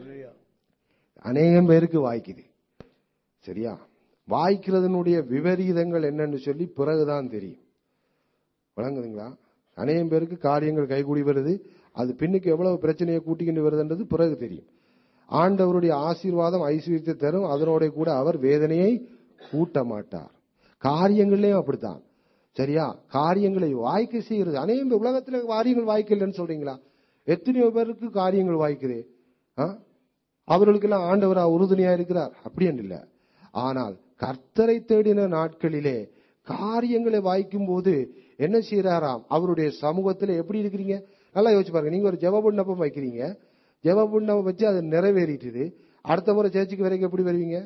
அநேகம் பேருக்கு வாய்க்குது. சரியா? வாய்க்கிறதனுடைய விபரீதங்கள் என்னன்னு சொல்லி பிறகுதான் தெரியும். வழங்குதுங்களா? அநேகம் பேருக்கு காரியங்கள் கைகூடி வருது, அது பின்னுக்கு எவ்வளவு பிரச்சனையை கூட்டிக்கிட்டு வருதுன்றது பிறகு தெரியும். ஆண்டவருடைய ஆசீர்வாதம் ஐஸ்வர்யத்தை தரும், அதனோட கூட அவர் வேதனையை கூட்ட மாட்டார். காரியங்களையும் அப்படித்தான். சரியா? காரியங்களை வாய்க்க செய்கிறது. அநேக உலகத்துல காரியங்கள் வாய்க்கலன்னு சொல்றீங்களா? எத்தனையோ பேருக்கு காரியங்கள் வாய்க்குது. அவர்களுக்கெல்லாம் ஆண்டவரா உறுதுணையா இருக்கிறார் அப்படி இல்ல. ஆனால் கர்த்தரை தேடின நாட்களிலே காரியங்களை வாய்க்கும் போது என்ன செய்யறாராம்? அவருடைய சமூகத்துல எப்படி இருக்கிறீங்க நல்லா யோசிச்சு பாருங்க. நீங்க ஒரு ஜெப விண்ணப்பம் வைக்கிறீங்க, ஜெப விண்ணப்பம் வச்சு அது நிறைவேறிட்டுது. அடுத்த முறை சேர்ச்சுக்கு வரைக்கும் எப்படி வருவீங்க?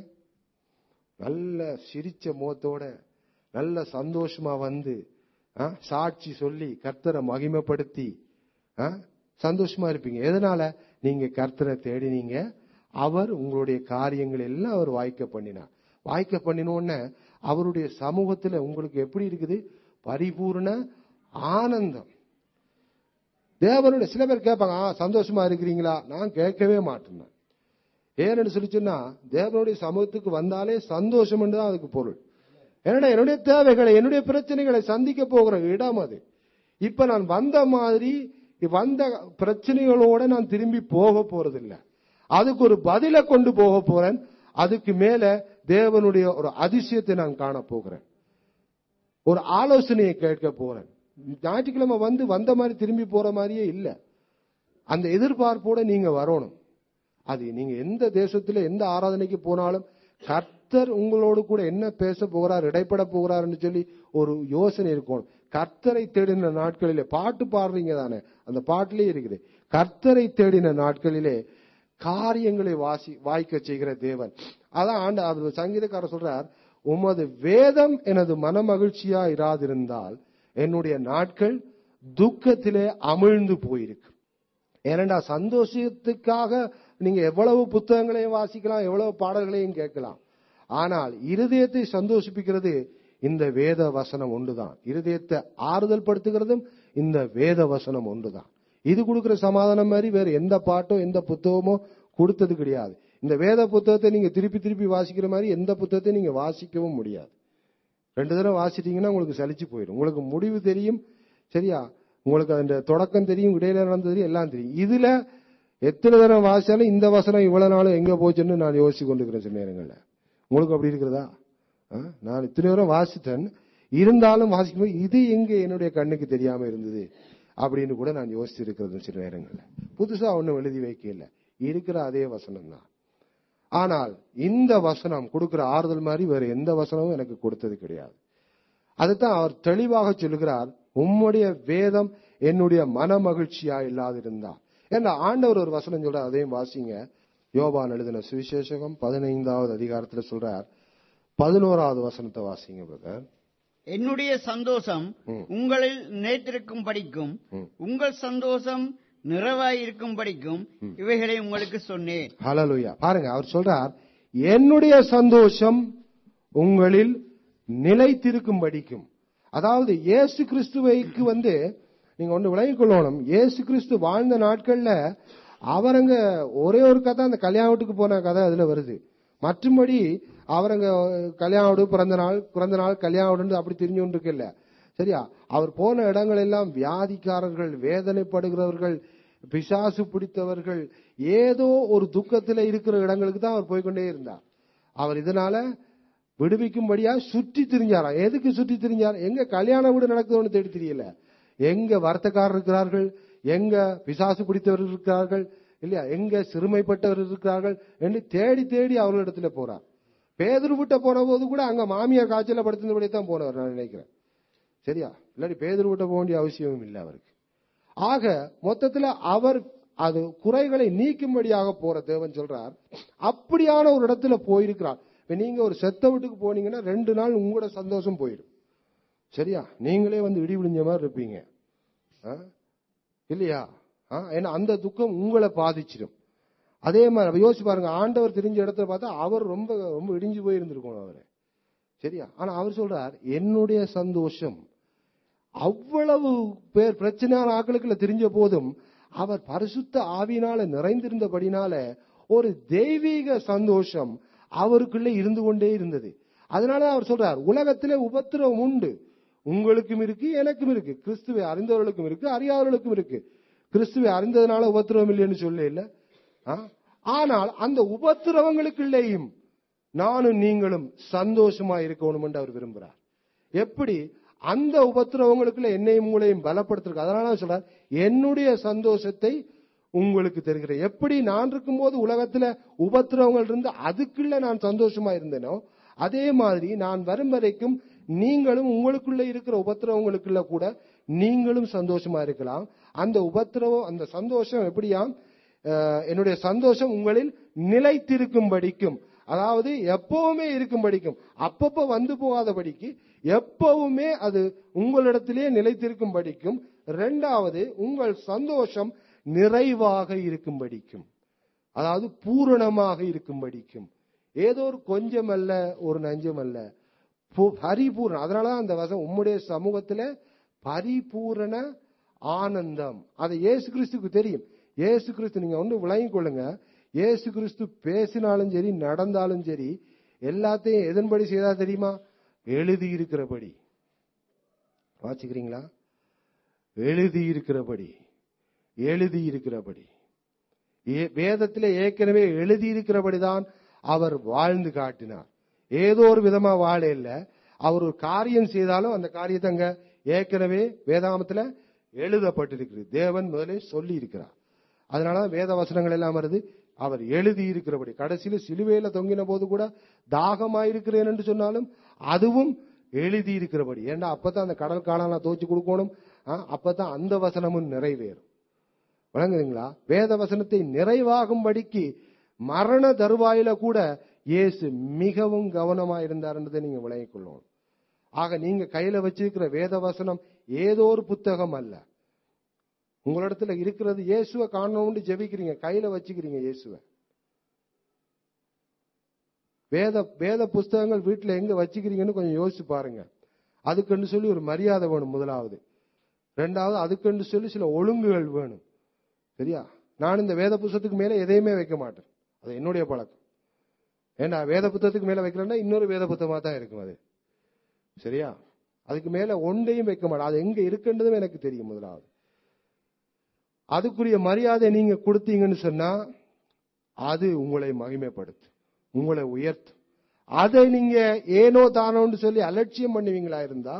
நல்ல சிரிச்ச முகத்தோட நல்ல சந்தோஷமா வந்து சாட்சி சொல்லி கர்த்தரை மகிமைப்படுத்தி சந்தோஷமா இருப்பீங்க. எதனால? நீங்க கர்த்தரை தேடினீங்க, அவர் உங்களுடைய காரியங்கள் எல்லாம் அவர் வாய்க்க பண்ணினார். வாய்க்க பண்ணினோன்னு அவருடைய சமூகத்துல உங்களுக்கு எப்படி இருக்குது? பரிபூர்ண ஆனந்தம். தேவனுடைய சில பேர் கேட்பாங்க, சந்தோஷமா இருக்கிறீங்களா? நான் கேட்கவே மாட்டேன். ஏன்னு சொல்லி சொன்னா, தேவனுடைய சமூகத்துக்கு வந்தாலே சந்தோஷம் தான் அதுக்கு பொருள். என்னடா என்னுடைய தேவைகளை என்னுடைய பிரச்சனைகளை சந்திக்க போகிற இடம் அது. இப்ப நான் வந்த மாதிரி வந்த பிரச்சனைகளோட நான் திரும்பி போக போறதில்லை. அதுக்கு ஒரு பதில கொண்டு போக போறேன். அதுக்கு மேல தேவனுடைய ஒரு அதிசயத்தை நான் காண போகிறேன், ஒரு ஆலோசனையை கேட்க போறேன். ஞாயிற்றுக்கிழமை வந்து வந்த மாதிரி திரும்பி போற மாதிரியே இல்ல. அந்த எதிர்பார்ப்போட நீங்க வரணும். அது நீங்க எந்த தேசத்துல எந்த ஆராதனைக்கு போனாலும் கர்த்தர் உங்களோடு கூட என்ன பேச போகிறார், இடைப்பட போகிறார்னு சொல்லி ஒரு யோசனை இருக்கணும். கர்த்தரை தேடின நாட்களிலே பாட்டு பாடுறீங்க தானே, அந்த பாட்டிலே இருக்குது. கர்த்தரை தேடின நாட்களிலே காரியங்களை வாசி வாய்க்க செய்கிற தேவன். அதான் ஆண்டு சங்கீதக்காரர் சொல்றார், உமது வேதம் எனது மன மகிழ்ச்சியா இராதிருந்தால் என்னுடைய நாட்கள் துக்கத்திலே அமிழ்ந்து போயிருக்கு. ஏனண்டா சந்தோஷத்துக்காக நீங்க எவ்வளவு புத்தகங்களையும் வாசிக்கலாம், எவ்வளவு பாடல்களையும் கேட்கலாம். ஆனால் இருதயத்தை சந்தோஷிப்பிக்கிறது இந்த வேத வசனம் ஒன்றுதான். இருதயத்தை ஆறுதல் படுத்துகிறதும் இந்த வேத வசனம் ஒன்றுதான். இது கொடுக்கிற சமாதானம் மாதிரி வேற எந்த பாட்டோ எந்த புத்தகமோ கொடுத்தது கிடையாது. இந்த வேத புத்தகத்தை நீங்க திருப்பி திருப்பி வாசிக்கிற மாதிரி எந்த புத்தகத்தை நீங்க வாசிக்கவும் முடியாது. ரெண்டு தடவை வாசிட்டீங்கன்னா உங்களுக்கு சலிச்சு போயிடும். உங்களுக்கு முடிவு தெரியும், சரியா? உங்களுக்கு அந்த தொடக்கம் தெரியும், இடையில நடந்தது தெரியும், எல்லாம் தெரியும். இதுல எத்தனை தடவை வாசிச்சாலும் இந்த வசனம் இவ்வளவு நாளும் எங்க போச்சுன்னு நான் யோசிச்சு கொண்டிருக்கிறேன் சில நேரங்கள்ல. உங்களுக்கு அப்படி இருக்கிறதா? நான் இத்தனை நேரம் வாசித்தேன், இருந்தாலும் வாசிக்கும் இது எங்க என்னுடைய கண்ணுக்கு தெரியாம இருந்தது அப்படின்னு கூட நான் யோசிச்சு இருக்கிறது சில நேரங்கள்ல. புதுசா ஒன்னும் எழுதி வைக்கல, இருக்கிற அதே வசனம் தான். ஆனால் இந்த வசனம் கொடுக்கிற ஆறுதல் மாதிரி வேற எந்த வசனமும் எனக்கு கொடுத்தது கிடையாது. அதுதான் அவர் தெளிவாக சொல்லுகிறார், உம்முடைய வேதம் என்னுடைய மன மகிழ்ச்சியா இல்லாதிருந்தா. ஏன்னா ஆண்டவர் ஒரு வசனம் சொல்றார், அதையும் வாசிங்க. யோவான் எழுதின சுவிசேஷகம் பதினைந்தாவது அதிகாரத்துல சொல்றார், பதினோராவது வசனத்தை வாசிங்க பிரதர். என்னுடைய சந்தோஷம் உங்களில் நிலைத்திருக்கும் படிக்கும், உங்கள் சந்தோஷம் நிறைவாயிருக்கும் படிக்கும் இவைகளை உங்களுக்கு சொன்னேன். ஹல்லேலூயா. பாருங்க, அவர் சொல்றார், என்னுடைய சந்தோஷம் உங்களில் நிலைத்திருக்கும் படிக்கும். அதாவது இயேசு கிறிஸ்துவைக்கு வந்து நீங்க ஒன்று விளங்கிக் கொள்ளணும். இயேசு கிறிஸ்து வாழ்ந்த நாட்கள்ல அவரங்க ஒரே ஒரு கதை, அந்த கல்யாண வீட்டுக்கு போன கதை அதுல வருது. மற்றபடி அவரங்க கல்யாண வீடு, பிறந்த நாள் பிறந்த நாள் கல்யாண வீடு அப்படி தெரிஞ்சு கொண்டு இருக்கல, சரியா? அவர் போன இடங்கள் எல்லாம் வியாதிக்காரர்கள், வேதனைப்படுகிறவர்கள், பிசாசு பிடித்தவர்கள், ஏதோ ஒரு துக்கத்துல இருக்கிற இடங்களுக்கு தான் அவர் போய்கொண்டே இருந்தார். அவர் இதனால விடுவிக்கும்படியா சுற்றி திரிஞ்சாரா. எதுக்கு சுற்றி திரிஞ்சார்? எங்க கல்யாண வீடு நடக்குதுன்னு தேடி தெரியல, எங்க வருத்தக்காரர் இருக்கிறார்கள், எங்க பிசாசு பிடித்தவர்கள் இருக்கிறார்கள் இல்லையா, எங்க சிறுமைப்பட்டவர்கள் இருக்கிறார்கள் என்று தேடி தேடி அவர்களிடத்துல போறார். பேதுரு விட்ட போன போது கூட அங்க மாமியார் காய்ச்சல படுத்தினபடியத்தான் போனவர் நான் நினைக்கிறேன், சரியா? இல்லாட்டி பேதுரு விட்ட போக வேண்டிய அவசியமும் இல்லை அவருக்கு. ஆக மொத்தத்துல அவர் அது குறைகளை நீக்கும்படியாக போற தேவன் சொல்றார். அப்படியான ஒரு இடத்துல போயிருக்கிறார். நீங்க ஒரு செத்த வீட்டுக்கு போனீங்கன்னா ரெண்டு நாள் உங்களோட சந்தோஷம் போயிடும், சரியா? நீங்களே வந்து இடி விழிஞ்ச மாதிரி இருப்பீங்க இல்லையா? ஏன்னா அந்த துக்கம் உங்களை பாதிச்சிடும். அதே மாதிரி யோசிச்சு பாருங்க, ஆண்டவர் தெரிஞ்ச இடத்துல பார்த்தா அவர் ரொம்ப ரொம்ப இடிஞ்சு போயிருந்திருக்கணும் அவரு, சரியா? ஆனா அவர் சொல்றார், என்னுடைய சந்தோஷம் அவ்வளவு பேர் பிரச்சனையான ஆட்களுக்குள்ள தெரிஞ்ச போதும் அவர் பரிசுத்த ஆவியினால நிறைந்திருந்தபடினால ஒரு தெய்வீக சந்தோஷம் அவருக்குள்ள இருந்து கொண்டே இருந்தது. அதனால அவர் சொல்றார், உலகத்திலே உபத்திரவம் உண்டு, உங்களுக்கும் இருக்கு எனக்கும் இருக்கு, கிறிஸ்துவை அறிந்தவர்களுக்கும் இருக்கு அறியாதவர்களுக்கும் இருக்கு. கிறிஸ்துவை அறிந்ததுனால உபத்திரவம் இல்லைன்னு சொல்ல இல்ல, ஆனால் அந்த உபத்திரவங்களுக்குள்ளேயும் நானும் நீங்களும் சந்தோஷமா இருக்கணும் என்று அவர் விரும்புகிறார். எப்படி அந்த உபத்திரவங்களுக்குள்ள என்னையும் உங்களையும் பலப்படுத்திருக்கு. அதனால சொல்றார், என்னுடைய சந்தோஷத்தை உங்களுக்கு தருகிறேன். எப்படி நான் இருக்கும்போது உலகத்துல உபத்திரவங்கள் இருந்து அதுக்குள்ள நான் சந்தோஷமா இருந்தேனோ, அதே மாதிரி நான் வரும் வரைக்கும் நீங்களும் உங்களுக்குள்ள இருக்கிற உபத்திரவங்களுக்குள்ள கூட நீங்களும் சந்தோஷமா இருக்கலாம். அந்த உபத்திரவம், அந்த சந்தோஷம் எப்படியாம், என்னுடைய சந்தோஷம் உங்களில் நிலைத்திருக்கும்படிக்கும், அதாவது எப்பவுமே இருக்கும்படிக்கும், அப்பப்ப வந்து போகாதபடிக்கு எப்பவுமே அது உங்களிடத்திலே நிலைத்திருக்கும்படிக்கும். இரண்டாவது, உங்கள் சந்தோஷம் நிறைவாக இருக்கும்படிக்கும், அதாவது பூரணமாக இருக்கும்படிக்கும். ஏதோ ஒரு கொஞ்சம் அல்ல, ஒரு நஞ்சம் அல்ல, பரிபூர்ண. அதனாலதான் அந்த வசனம், உம்முடைய சமூகத்துல பரிபூரண ஆனந்தம். அது இயேசு கிறிஸ்துக்கு தெரியும். இயேசு கிறிஸ்து, நீங்க ஒன்று விளங்கிக் கொள்ளுங்க, இயேசு கிறிஸ்து பேசினாலும் சரி நடந்தாலும் சரி எல்லாத்தையும் எதன்படி செய்தா தெரியுமா? எழுதி இருக்கிறபடி. வாசிக்கிறீங்களா? எழுதி இருக்கிறபடி, எழுதி இருக்கிறபடி. வேதத்திலே ஏற்கனவே எழுதி இருக்கிறபடிதான் அவர் வாழ்ந்து காட்டினார். ஏதோ ஒரு விதமா வாழ இல்ல. அவர் ஒரு காரியம் செய்தாலும் அந்த காரியத்தை அங்க ஏற்கனவே வேதாகமத்துல எழுதப்பட்டிருக்கிறது. தேவன் முதலே சொல்லி இருக்கிறார். அதனால வேத வசனங்கள் எல்லாம் வருது, அவர் எழுதி இருக்கிறபடி. கடைசியில சிலுவையில தொங்கின போது கூட தாகமாயிருக்கிறேன் என்று சொன்னாலும் அதுவும் எழுதி இருக்கிறபடி. ஏண்டா அப்பதான் அந்த கடல் காணலாம் தோச்சு கொடுக்கணும், அப்பதான் அந்த வசனமும் நிறைவேறும். வழங்குறீங்களா? வேத வசனத்தை நிறைவாகும்படிக்கு மரண தருவாயில கூட இயேசு மிகவும் கவனமா இருந்தார் என்றதை நீங்க விளங்கிக் கொள்ளணும். ஆக நீங்க கையில வச்சிருக்கிற வேத வசனம் ஏதோ ஒரு புத்தகம் அல்ல. உங்களிடத்துல இருக்கிறது இயேசுவை காணணும்னு ஜெபிக்கிறீங்க, கையில வச்சுக்கிறீங்க இயேசுவை. வேத வேத புஸ்தகங்கள் வீட்டுல எங்க வச்சுக்கிறீங்கன்னு கொஞ்சம் யோசிச்சு பாருங்க. அதுக்குன்னு சொல்லி ஒரு மரியாதை வேணும் முதலாவது. ரெண்டாவது, அதுக்குன்னு சொல்லி சில ஒழுங்குகள் வேணும். சரியா? நான் இந்த வேத புத்தகத்துக்கு மேல எதையுமே வைக்க மாட்டேன். அது என்னுடைய பழக்கம். ஏன்னா வேத புத்தகத்துக்கு மேல வைக்கிறேன்னா இன்னொரு வேத புத்தகமா தான் இருக்கும் அது. சரியா? அதுக்கு மேல ஒன்றையும் வைக்க மாட்டேன். அது எங்க இருக்குன்றதும் எனக்கு தெரியும் முதலாவது. அதுக்குரிய மரியாதை நீங்க கொடுத்தீங்கன்னு சொன்னா அது உங்களை மகிமைப்படுத்தும், உங்களை உயர்த்தும். அதை நீங்க ஏனோ தானோன்னு சொல்லி அலட்சியம் பண்ணுவீங்களா இருந்தா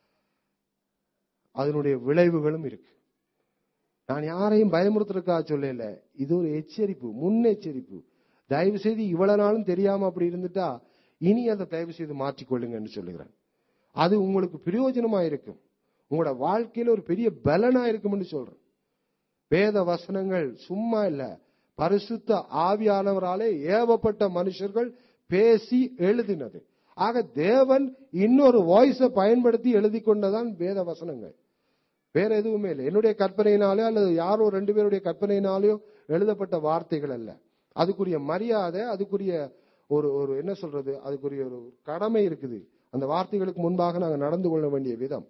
அதனுடைய விளைவுகளும் இருக்கு. நான் யாரையும் பயமுறுத்துறதுக்காக சொல்லல, இது ஒரு எச்சரிப்பு, முன்னெச்சரிப்பு. தயவு செய்து இவ்வளவு நாளும் தெரியாம அப்படி இருந்துட்டா இனி அதை தயவு செய்து மாற்றிக்கொள்ளுங்கன்னு சொல்லுகிறேன். அது உங்களுக்கு பிரயோஜனமா இருக்கும், உங்களோட வாழ்க்கையில ஒரு பெரிய பலனா இருக்கும்னு சொல்றேன். வேத வசனங்கள் சும்மா இல்ல, பரிசுத்த ஆவியானவராலே ஏவப்பட்ட மனுஷர்கள் பேசி எழுதினது. ஆக தேவன் இன்னொரு வாய்ஸை பயன்படுத்தி எழுதி கொண்டதான் வேத வசனங்கள், வேற எதுவுமே இல்லை. என்னுடைய கற்பனையினாலே அல்லது யாரோ ரெண்டு பேருடைய கற்பனையினாலேயோ எழுதப்பட்ட வார்த்தைகள் அல்ல. அதுக்குரிய மரியாதை, அதுக்குரிய ஒரு ஒரு என்ன சொல்றது, அதுக்குரிய ஒரு கடமை இருக்குது. அந்த வார்த்தைகளுக்கு முன்பாக நாங்கள் நடந்து கொள்ள வேண்டிய விதம்.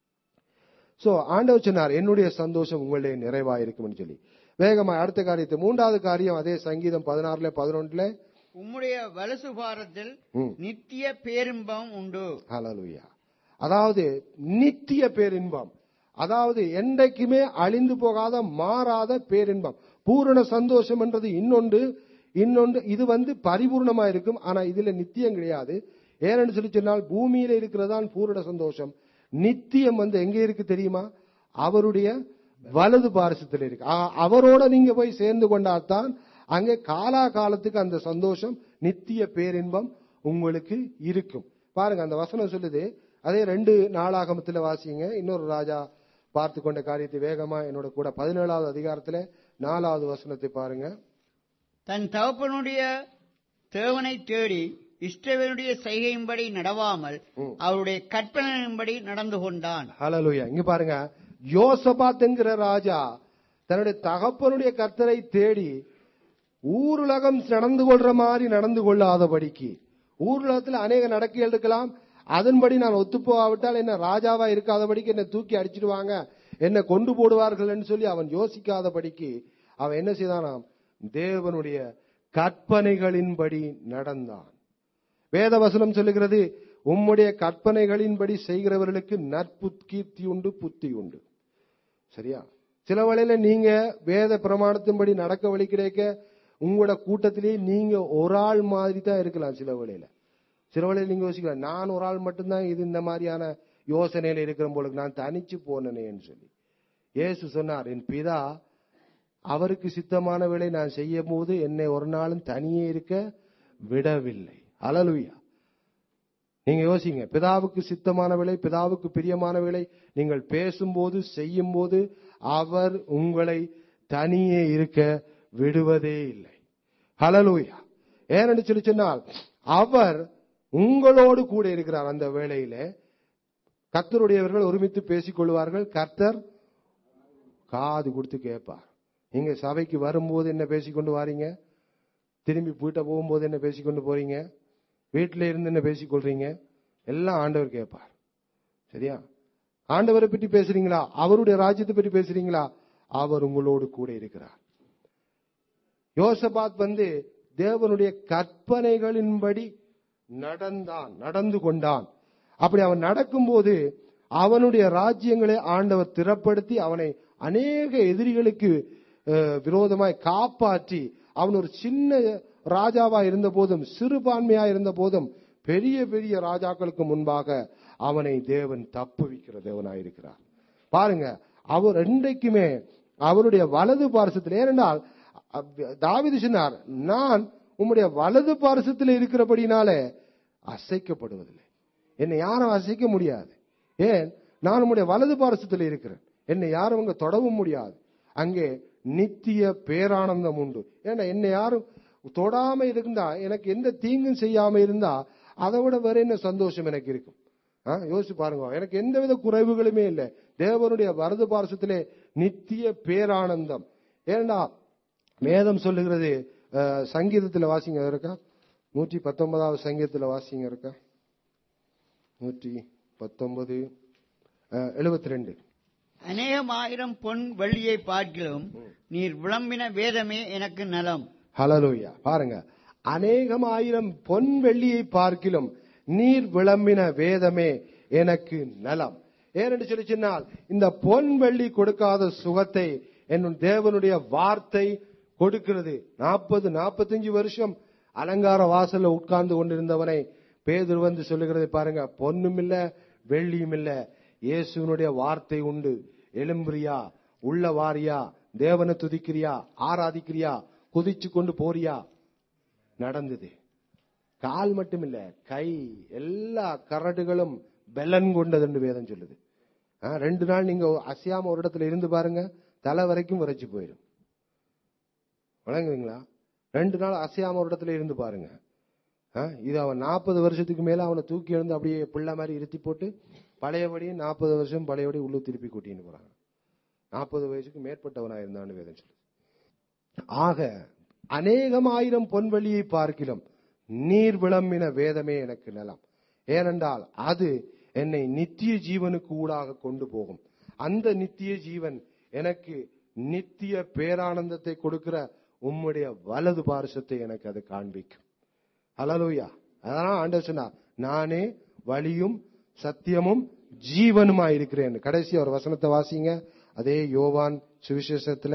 சோ ஆண்டவர் சொன்னார், என்னுடைய சந்தோஷம் உங்களுடைய நிறைவாயிருக்கும் சொல்லி. வேகமா அடுத்த காரியத்தை, மூன்றாவது காரியம் அதே சங்கீதம் பதினாறுல பதினொன்றுல, உம்முடைய வலசுபாரத்தில் நித்திய பேரின்பம் உண்டு. ஹல்லேலூயா. அதாவது நித்திய பேரின்பம், அதாவது என்றைக்குமே அழிந்து போகாத மாறாத பேரின்பம். பூரண சந்தோஷம் என்றது இன்னொன்று, இன்னொன்று இது வந்து பரிபூர்ணமா இருக்கும். ஆனா இதுல நித்தியம் கிடையாது. ஏன்னு சொல்லி சொன்னால் பூமியில இருக்கிறதான் பூரண சந்தோஷம். நித்தியம் வந்து எங்க இருக்கு தெரியுமா? அவருடைய வலது பாரசத்தில் இருக்கு. அவரோட நீங்க போய் சேர்ந்து கொண்டால்தான் அங்கே காலா காலத்துக்கு அந்த சந்தோஷம், நித்திய பேரின்பம் உங்களுக்கு இருக்கும். பாருங்க அந்த வசனம் சொல்லுது, அதே ரெண்டு நாளாகமத்துல வாசிங்க. இன்னொரு ராஜா பார்த்து கொண்ட காரியத்தை வேகமா என்னோட கூட பதினேழாவது அதிகாரத்துல நாலாவது வசனத்தை பாருங்க. தன் தகப்பனுடைய தேவனை தேடி இஸ்ரவேலுடைய செய்கையின்படி நடவாமல் அவருடைய கற்பனையின்படி நடந்து கொண்டான். ஹல்லேலூயா. இங்க பாருங்க, யோசபாத் என்கிற ராஜா தன்னுடைய தகப்பனுடைய கர்த்தரை தேடி ஊருலகம் நடந்து கொள்ற மாதிரி நடந்து கொள்ளாதபடிக்கு, ஊருலகத்தில் அநேக நடக்கைகள் இருக்கலாம், அதன்படி நான் ஒத்து போகாவிட்டால் என்ன ராஜாவா இருக்காதபடிக்கு என்ன தூக்கி அடிச்சிடுவாங்க, என்ன கொண்டு போடுவார்கள் என்று சொல்லி அவன் யோசிக்காதபடிக்கு அவன் என்ன செய்தானாம்? தேவனுடைய கற்பனைகளின்படி நடந்தான். வேதவசனம் சொல்லுகிறது, உம்முடைய கற்பனைகளின்படி செய்கிறவர்களுக்கு நற்புக்கீர்த்தி உண்டு, புத்தி உண்டு. சரியா? சில வேளையில நீங்க வேத பிரமாணத்தின்படி நடக்க வழி கிடைக்க உங்களோட கூட்டத்திலேயே நீங்க ஒரு ஆள் மாதிரி தான் இருக்கலாம். சில வேளையில சில வேளையில் நீங்க யோசிக்கலாம், நான் ஒரு ஆள் மட்டும்தான் இது இந்த மாதிரியான யோசனையில இருக்கிற போல நான் தனிச்சு போனேன்னு சொல்லி. இயேசு சொன்னார், என் பிதா அவருக்கு சித்தமான வேளை நான் செய்யும் போது என்னை ஒரு நாளும் தனியே இருக்க விடவில்லை. அல்லேலூயா. நீங்க யோசிங்க, பிதாவுக்கு சித்தமான வேளை, பிதாவுக்கு பிரியமான வேளை நீங்கள் பேசும்போது செய்யும் போது அவர் உங்களை தனியே இருக்க விடுவதே இல்லை. அல்லேலூயா. ஏன்னு சொல்லி சொன்னால் அவர் உங்களோடு கூட இருக்கிறார். அந்த வேளையில கர்த்தருடையவர்கள் ஒருமித்து பேசிக் கொள்வார்கள், கர்த்தர் காது கொடுத்து கேட்பார். நீங்க சபைக்கு வரும்போது என்ன பேசிக்கொண்டு வாரீங்க, திரும்பி வீட்டை போகும்போது என்ன பேசிக்கொண்டு போறீங்க, வீட்டில இருந்து என்ன பேசிக்கொள்றீங்க, எல்லாம் ஆண்டவர் கேட்பார். சரியா? ஆண்டவரை பற்றி பேசுறீங்களா, அவருடைய ராஜ்யத்தை பற்றி பேசுறீங்களா, அவர் உங்களோடு கூட இருக்கிறார். யோசபாத் வந்து தேவனுடைய கற்பனைகளின்படி நடந்தான், நடந்து கொண்டான். அப்படி அவன் நடக்கும்போது அவனுடைய ராஜ்யங்களை ஆண்டவர் திறப்படுத்தி அவனை அநேக எதிரிகளுக்கு விரோதமாய் காப்பாற்றி, அவன் ஒரு சின்ன ராஜாவா இருந்த போதும், சிறுபான்மையா இருந்த போதும், பெரிய பெரிய ராஜாக்களுக்கு முன்பாக அவனை தேவன் தப்புவிக்கிற தேவனாயிருக்கிறார். பாருங்க, அவர் என்றைக்குமே அவருடைய வலது பார்சத்தில், ஏனென்றால் தாவீது சொன்னார், நான் உம்முடைய வலது பார்சத்தில் இருக்கிறபடினாலே அசைக்கப்படுவதில்லை. என்னை யாரும் அசைக்க முடியாது. ஏன்? நான் உம்முடைய வலது பார்சத்தில் இருக்கிறேன். என்னை யாரும் அங்க தொடவும் முடியாது. அங்கே நித்திய பேரானந்தம் உண்டு. ஏன்னா என்னை யாரும் தொடாம இருந்தா, எனக்கு எந்த தீங்கும் செய்யாம இருந்தா அதை விட வேற என்ன சந்தோஷம் எனக்கு இருக்கும்? யோசிச்சு பாருங்க. எனக்கு எந்தவித குறைவுகளுமே இல்லை. தேவனுடைய வலது பார்சத்திலே நித்திய பேரானந்தம். ஏன்னா வேதம் சொல்லுகிறது, சங்கீதத்தில் வாசிங்க இருக்கா, நூற்றி பத்தொன்பதாவது சங்கீதத்தில் வாசிங்க இருக்கா, நூற்றி பத்தொன்பது எழுபத்தி ரெண்டு. அநேகமாயிரம் பொன் வெள்ளியை பார்க்கிலும் நீர் விளம்பின வேதமே எனக்கு நலம். ஹல்லேலூயா. பாருங்க, அநேகமாயிரம் பொன் வெள்ளியை பார்க்கிலும் நீர் விளம்பின வேதமே எனக்கு நலம். ஏனென்று சொல்லி சொன்னால், இந்த பொன் வெள்ளி கொடுக்காத சுகத்தை என் தேவனுடைய வார்த்தை கொடுக்கிறது. நாற்பது நாற்பத்தஞ்சு வருஷம் அலங்கார வாசல்ல உட்கார்ந்து கொண்டிருந்தவனை பேதுரு வந்து சொல்லுகிறது பாருங்க, பொன்னும் இல்ல வெள்ளியும் இல்ல, இயேசுனுடைய வார்த்தை உண்டு. எழும்புறியா, உள்ள வாரியா, தேவனை துதிக்கிறியா, ஆராதிக்கிறியா, குதிச்சு கொண்டு போறியா. நடந்தது. கால் மட்டும் இல்ல, கை, எல்லா கரடுகளும் பெலன் கொண்டது என்று வேதம் சொல்லுது. ரெண்டு நாள் நீங்க அசையாம ஒரு இடத்துல இருந்து பாருங்க, தலை வரைக்கும் விரைச்சு போயிடும். வழங்குவீங்களா? ரெண்டு நாள் அசையாம ஒரு இடத்துல இருந்து பாருங்க. இது அவன் நாற்பது வருஷத்துக்கு மேல அவனை தூக்கி எழுந்து அப்படியே பிள்ளை மாதிரி இருத்தி போட்டு பழையபடியும் நாற்பது வருஷம் பழையபடி உள்ளு திருப்பி கூட்டின்னு போறாங்க. நாற்பது வயசுக்கு மேற்பட்டவனா இருந்தான்னு வேதம் சொல்லு. ஆக அநேகமாயிரம் பொன்வெளியை பார்க்கிலும் நீர் விளம்பின வேதமே எனக்கு நலம். ஏனென்றால் அது என்னை நித்திய ஜீவனுக்கு ஊடாக கொண்டு போகும். அந்த நித்திய ஜீவன் எனக்கு நித்திய பேரானந்தத்தை கொடுக்கிற உம்முடைய வலது பார்சத்தை எனக்கு அது காண்பிக்கும். ஹல்லேலூயா. அதனால ஆண்டவர் சொன்னார், நானே வழியும் சத்தியமும் ஜீவனுமாய் இருக்கிறேன். கடைசி ஒரு வசனத்தை வாசிங்க. அதே யோவான் சுவிசேஷத்துல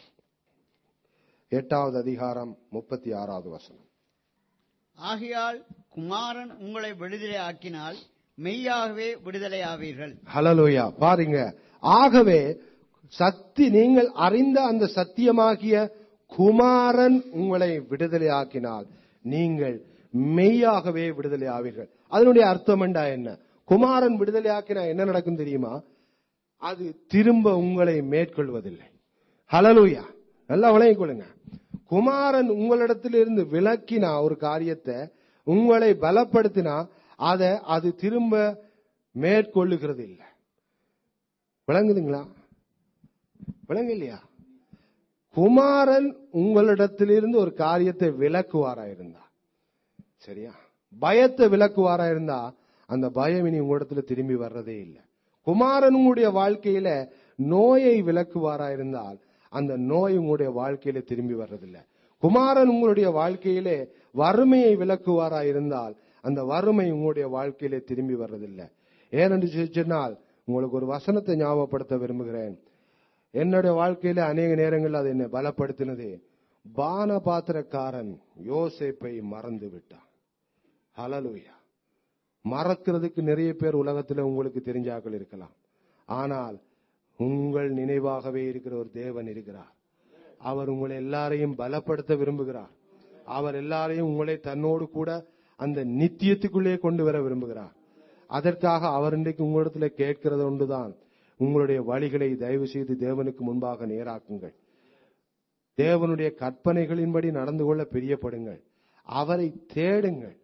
எட்டாவது அதிகாரம் முப்பத்தி ஆறாவது வசனம். ஆகையால் குமாரன் உங்களை விடுதலை ஆக்கினால் மெய்யாகவே விடுதலை ஆவீர்கள். ஹல்லேலூயா. பாருங்க, ஆகவே சத்தி நீங்கள் அறிந்த அந்த சத்தியமாகிய குமாரன் உங்களை விடுதலை ஆக்கினால் நீங்கள் மெய்யாகவே விடுதலை ஆவீர்கள். அதனுடைய அர்த்தம் என்ன? குமாரன் விடுதலை ஆக்கினா என்ன நடக்கும் தெரியுமா? அது திரும்ப உங்களை மேற்கொள்வதில்லை. ஹல்லேலூயா. நல்லா விளங்கிக் கொள்ளுங்க. குமாரன் உங்களிடத்திலிருந்து விலக்கினா ஒரு காரியத்தை, உங்களை பலப்படுத்தினா அதை அது திரும்ப மேற்கொள்ளுகிறது இல்லை. விளங்குதுங்களா? விளங்கு இல்லையா? குமாரன் உங்களிடத்திலிருந்து ஒரு காரியத்தை விலக்குவாரா இருந்தா, சரியா, பயத்தை விலக்குவாரா இருந்தா அந்த பயம் இனி உங்களிடத்துல திரும்பி வர்றதே இல்லை. குமாரன் உங்களுடைய வாழ்க்கையில நோயை விலக்குவாரா இருந்தால் அந்த நோய் உங்களுடைய வாழ்க்கையில திரும்பி வர்றதில்லை. குமாரன் உங்களுடைய வாழ்க்கையிலே வறுமையை விலக்குவாரா இருந்தால் அந்த வறுமை உங்களுடைய வாழ்க்கையிலே திரும்பி வர்றதில்லை. ஏனென்று சொன்னால், உங்களுக்கு ஒரு வசனத்தை ஞாபகப்படுத்த விரும்புகிறேன். என்னுடைய வாழ்க்கையில அநேக நேரங்கள் அது என்னை பலப்படுத்தினது. பான பாத்திரக்காரன் யோசேப்பை மறந்து விட்டான். ஹல்லேலூயா. மறக்கிறதுக்கு நிறைய பேர் உலகத்தில் உங்களுக்கு தெரிஞ்சாக்கள் இருக்கலாம். ஆனால் உங்கள் நினைவாகவே இருக்கிற ஒரு தேவன் இருக்கிறார். அவர் உங்களை எல்லாரையும் பலப்படுத்த விரும்புகிறார். அவர் எல்லாரையும் உங்களை தன்னோடு கூட அந்த நித்தியத்துக்குள்ளே கொண்டு வர விரும்புகிறார். அதற்காக அவர் இன்றைக்கு உங்களிடத்துல கேட்கிறது ஒன்றுதான், உங்களுடைய வழிகளை தயவு செய்து தேவனுக்கு முன்பாக நேராக்குங்கள். தேவனுடைய கற்பனைகளின்படி நடந்து கொள்ள பிரியப்படுங்கள். அவரை தேடுங்கள்.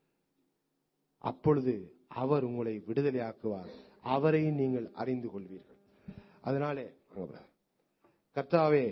அப்பொழுது அவர் உங்களை விடுதலையாக்குவார். அவரை நீங்கள் அறிந்து கொள்வீர்கள். அதனாலே கர்த்தாவே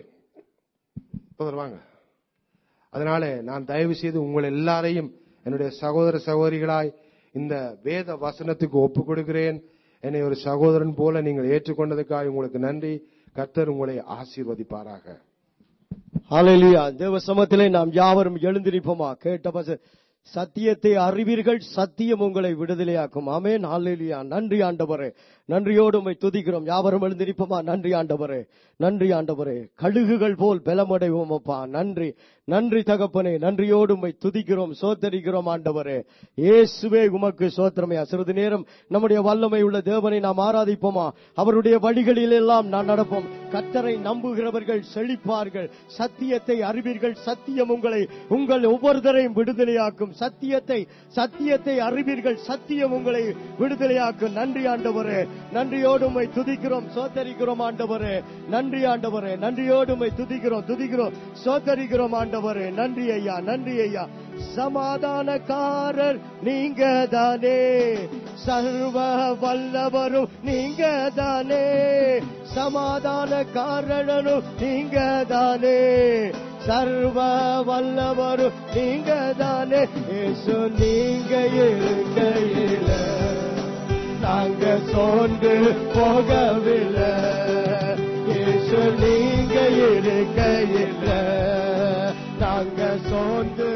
வாங்க. அதனாலே நான் தயவு செய்து உங்கள் எல்லாரையும் என்னுடைய சகோதர சகோதரிகளாய் இந்த வேத வசனத்துக்கு ஒப்புக் கொடுக்கிறேன். என்னை ஒரு சகோதரன் போல நீங்கள் ஏற்றுக்கொண்டதுக்காக உங்களுக்கு நன்றி. கர்த்தர் உங்களை ஆசீர்வதிப்பாராக. ஹல்லேலூயா. தேவ சமூகத்திலே நாம் யாவரும் எழுந்திருப்போமா. கேட்ட சத்தியத்தை அறிவீர்கள், சத்தியம் உங்களை விடுதலையாக்கும். ஆமென். ஹல்லேலூயா. நன்றி ஆண்டவரே, நன்றியோடு உம்மை துதிக்கிறோம். யாவரும் எழுந்திருப்போமா. நன்றி ஆண்டவரே, நன்றி ஆண்டவரே. கழுகுகள் போல் பலமடைவோம் அப்பா. நன்றி நன்றி தகப்பனே, நன்றியோடு உம்மை துதிக்கிறோம், சோத்தரிக்கிறோம் ஆண்டவரே. இயேசுவே உமக்கு சோத்திரமே. சிறிது நேரம் நம்முடைய வல்லமை உள்ள தேவனை நாம் ஆராதிப்போமா. அவருடைய வழிகளில் எல்லாம் நான் நடப்போம். கர்த்தரை நம்புகிறவர்கள் செழிப்பார்கள். சத்தியத்தை அறிவீர்கள், சத்தியம் உங்களை உங்கள் ஒவ்வொருத்தரையும் விடுதலையாக்கும். சத்தியத்தை சத்தியத்தை அறிவீர்கள், சத்தியம் உங்களை விடுதலையாக்கும். நன்றி ஆண்டவரே, நன்றியோடு உம்மை துதிக்கிறோம், சோத்தரிக்கிறோம் ஆண்டவரே. நன்றி ஆண்டவரே, நன்றியோடு உம்மை துதிக்கிறோம் துதிக்கிறோம் சோத்தரிக்கிறோம் ஆண்டவரே. நன்றி ஐயா, நன்றி ஐயா. சமாதானக்காரர் நீங்க தானே, சர்வ வல்லவரும் நீங்க தானே, சமாதானக்காரனும் நீங்க தானே, சர்வ வல்லவரும் நீங்க தானே. இயேசு நீங்க இருக்கையில நாங்க சோர்ந்து போகவில்லை. இயேசு நீங்க இருக்கையில நாங்க சோர்ந்து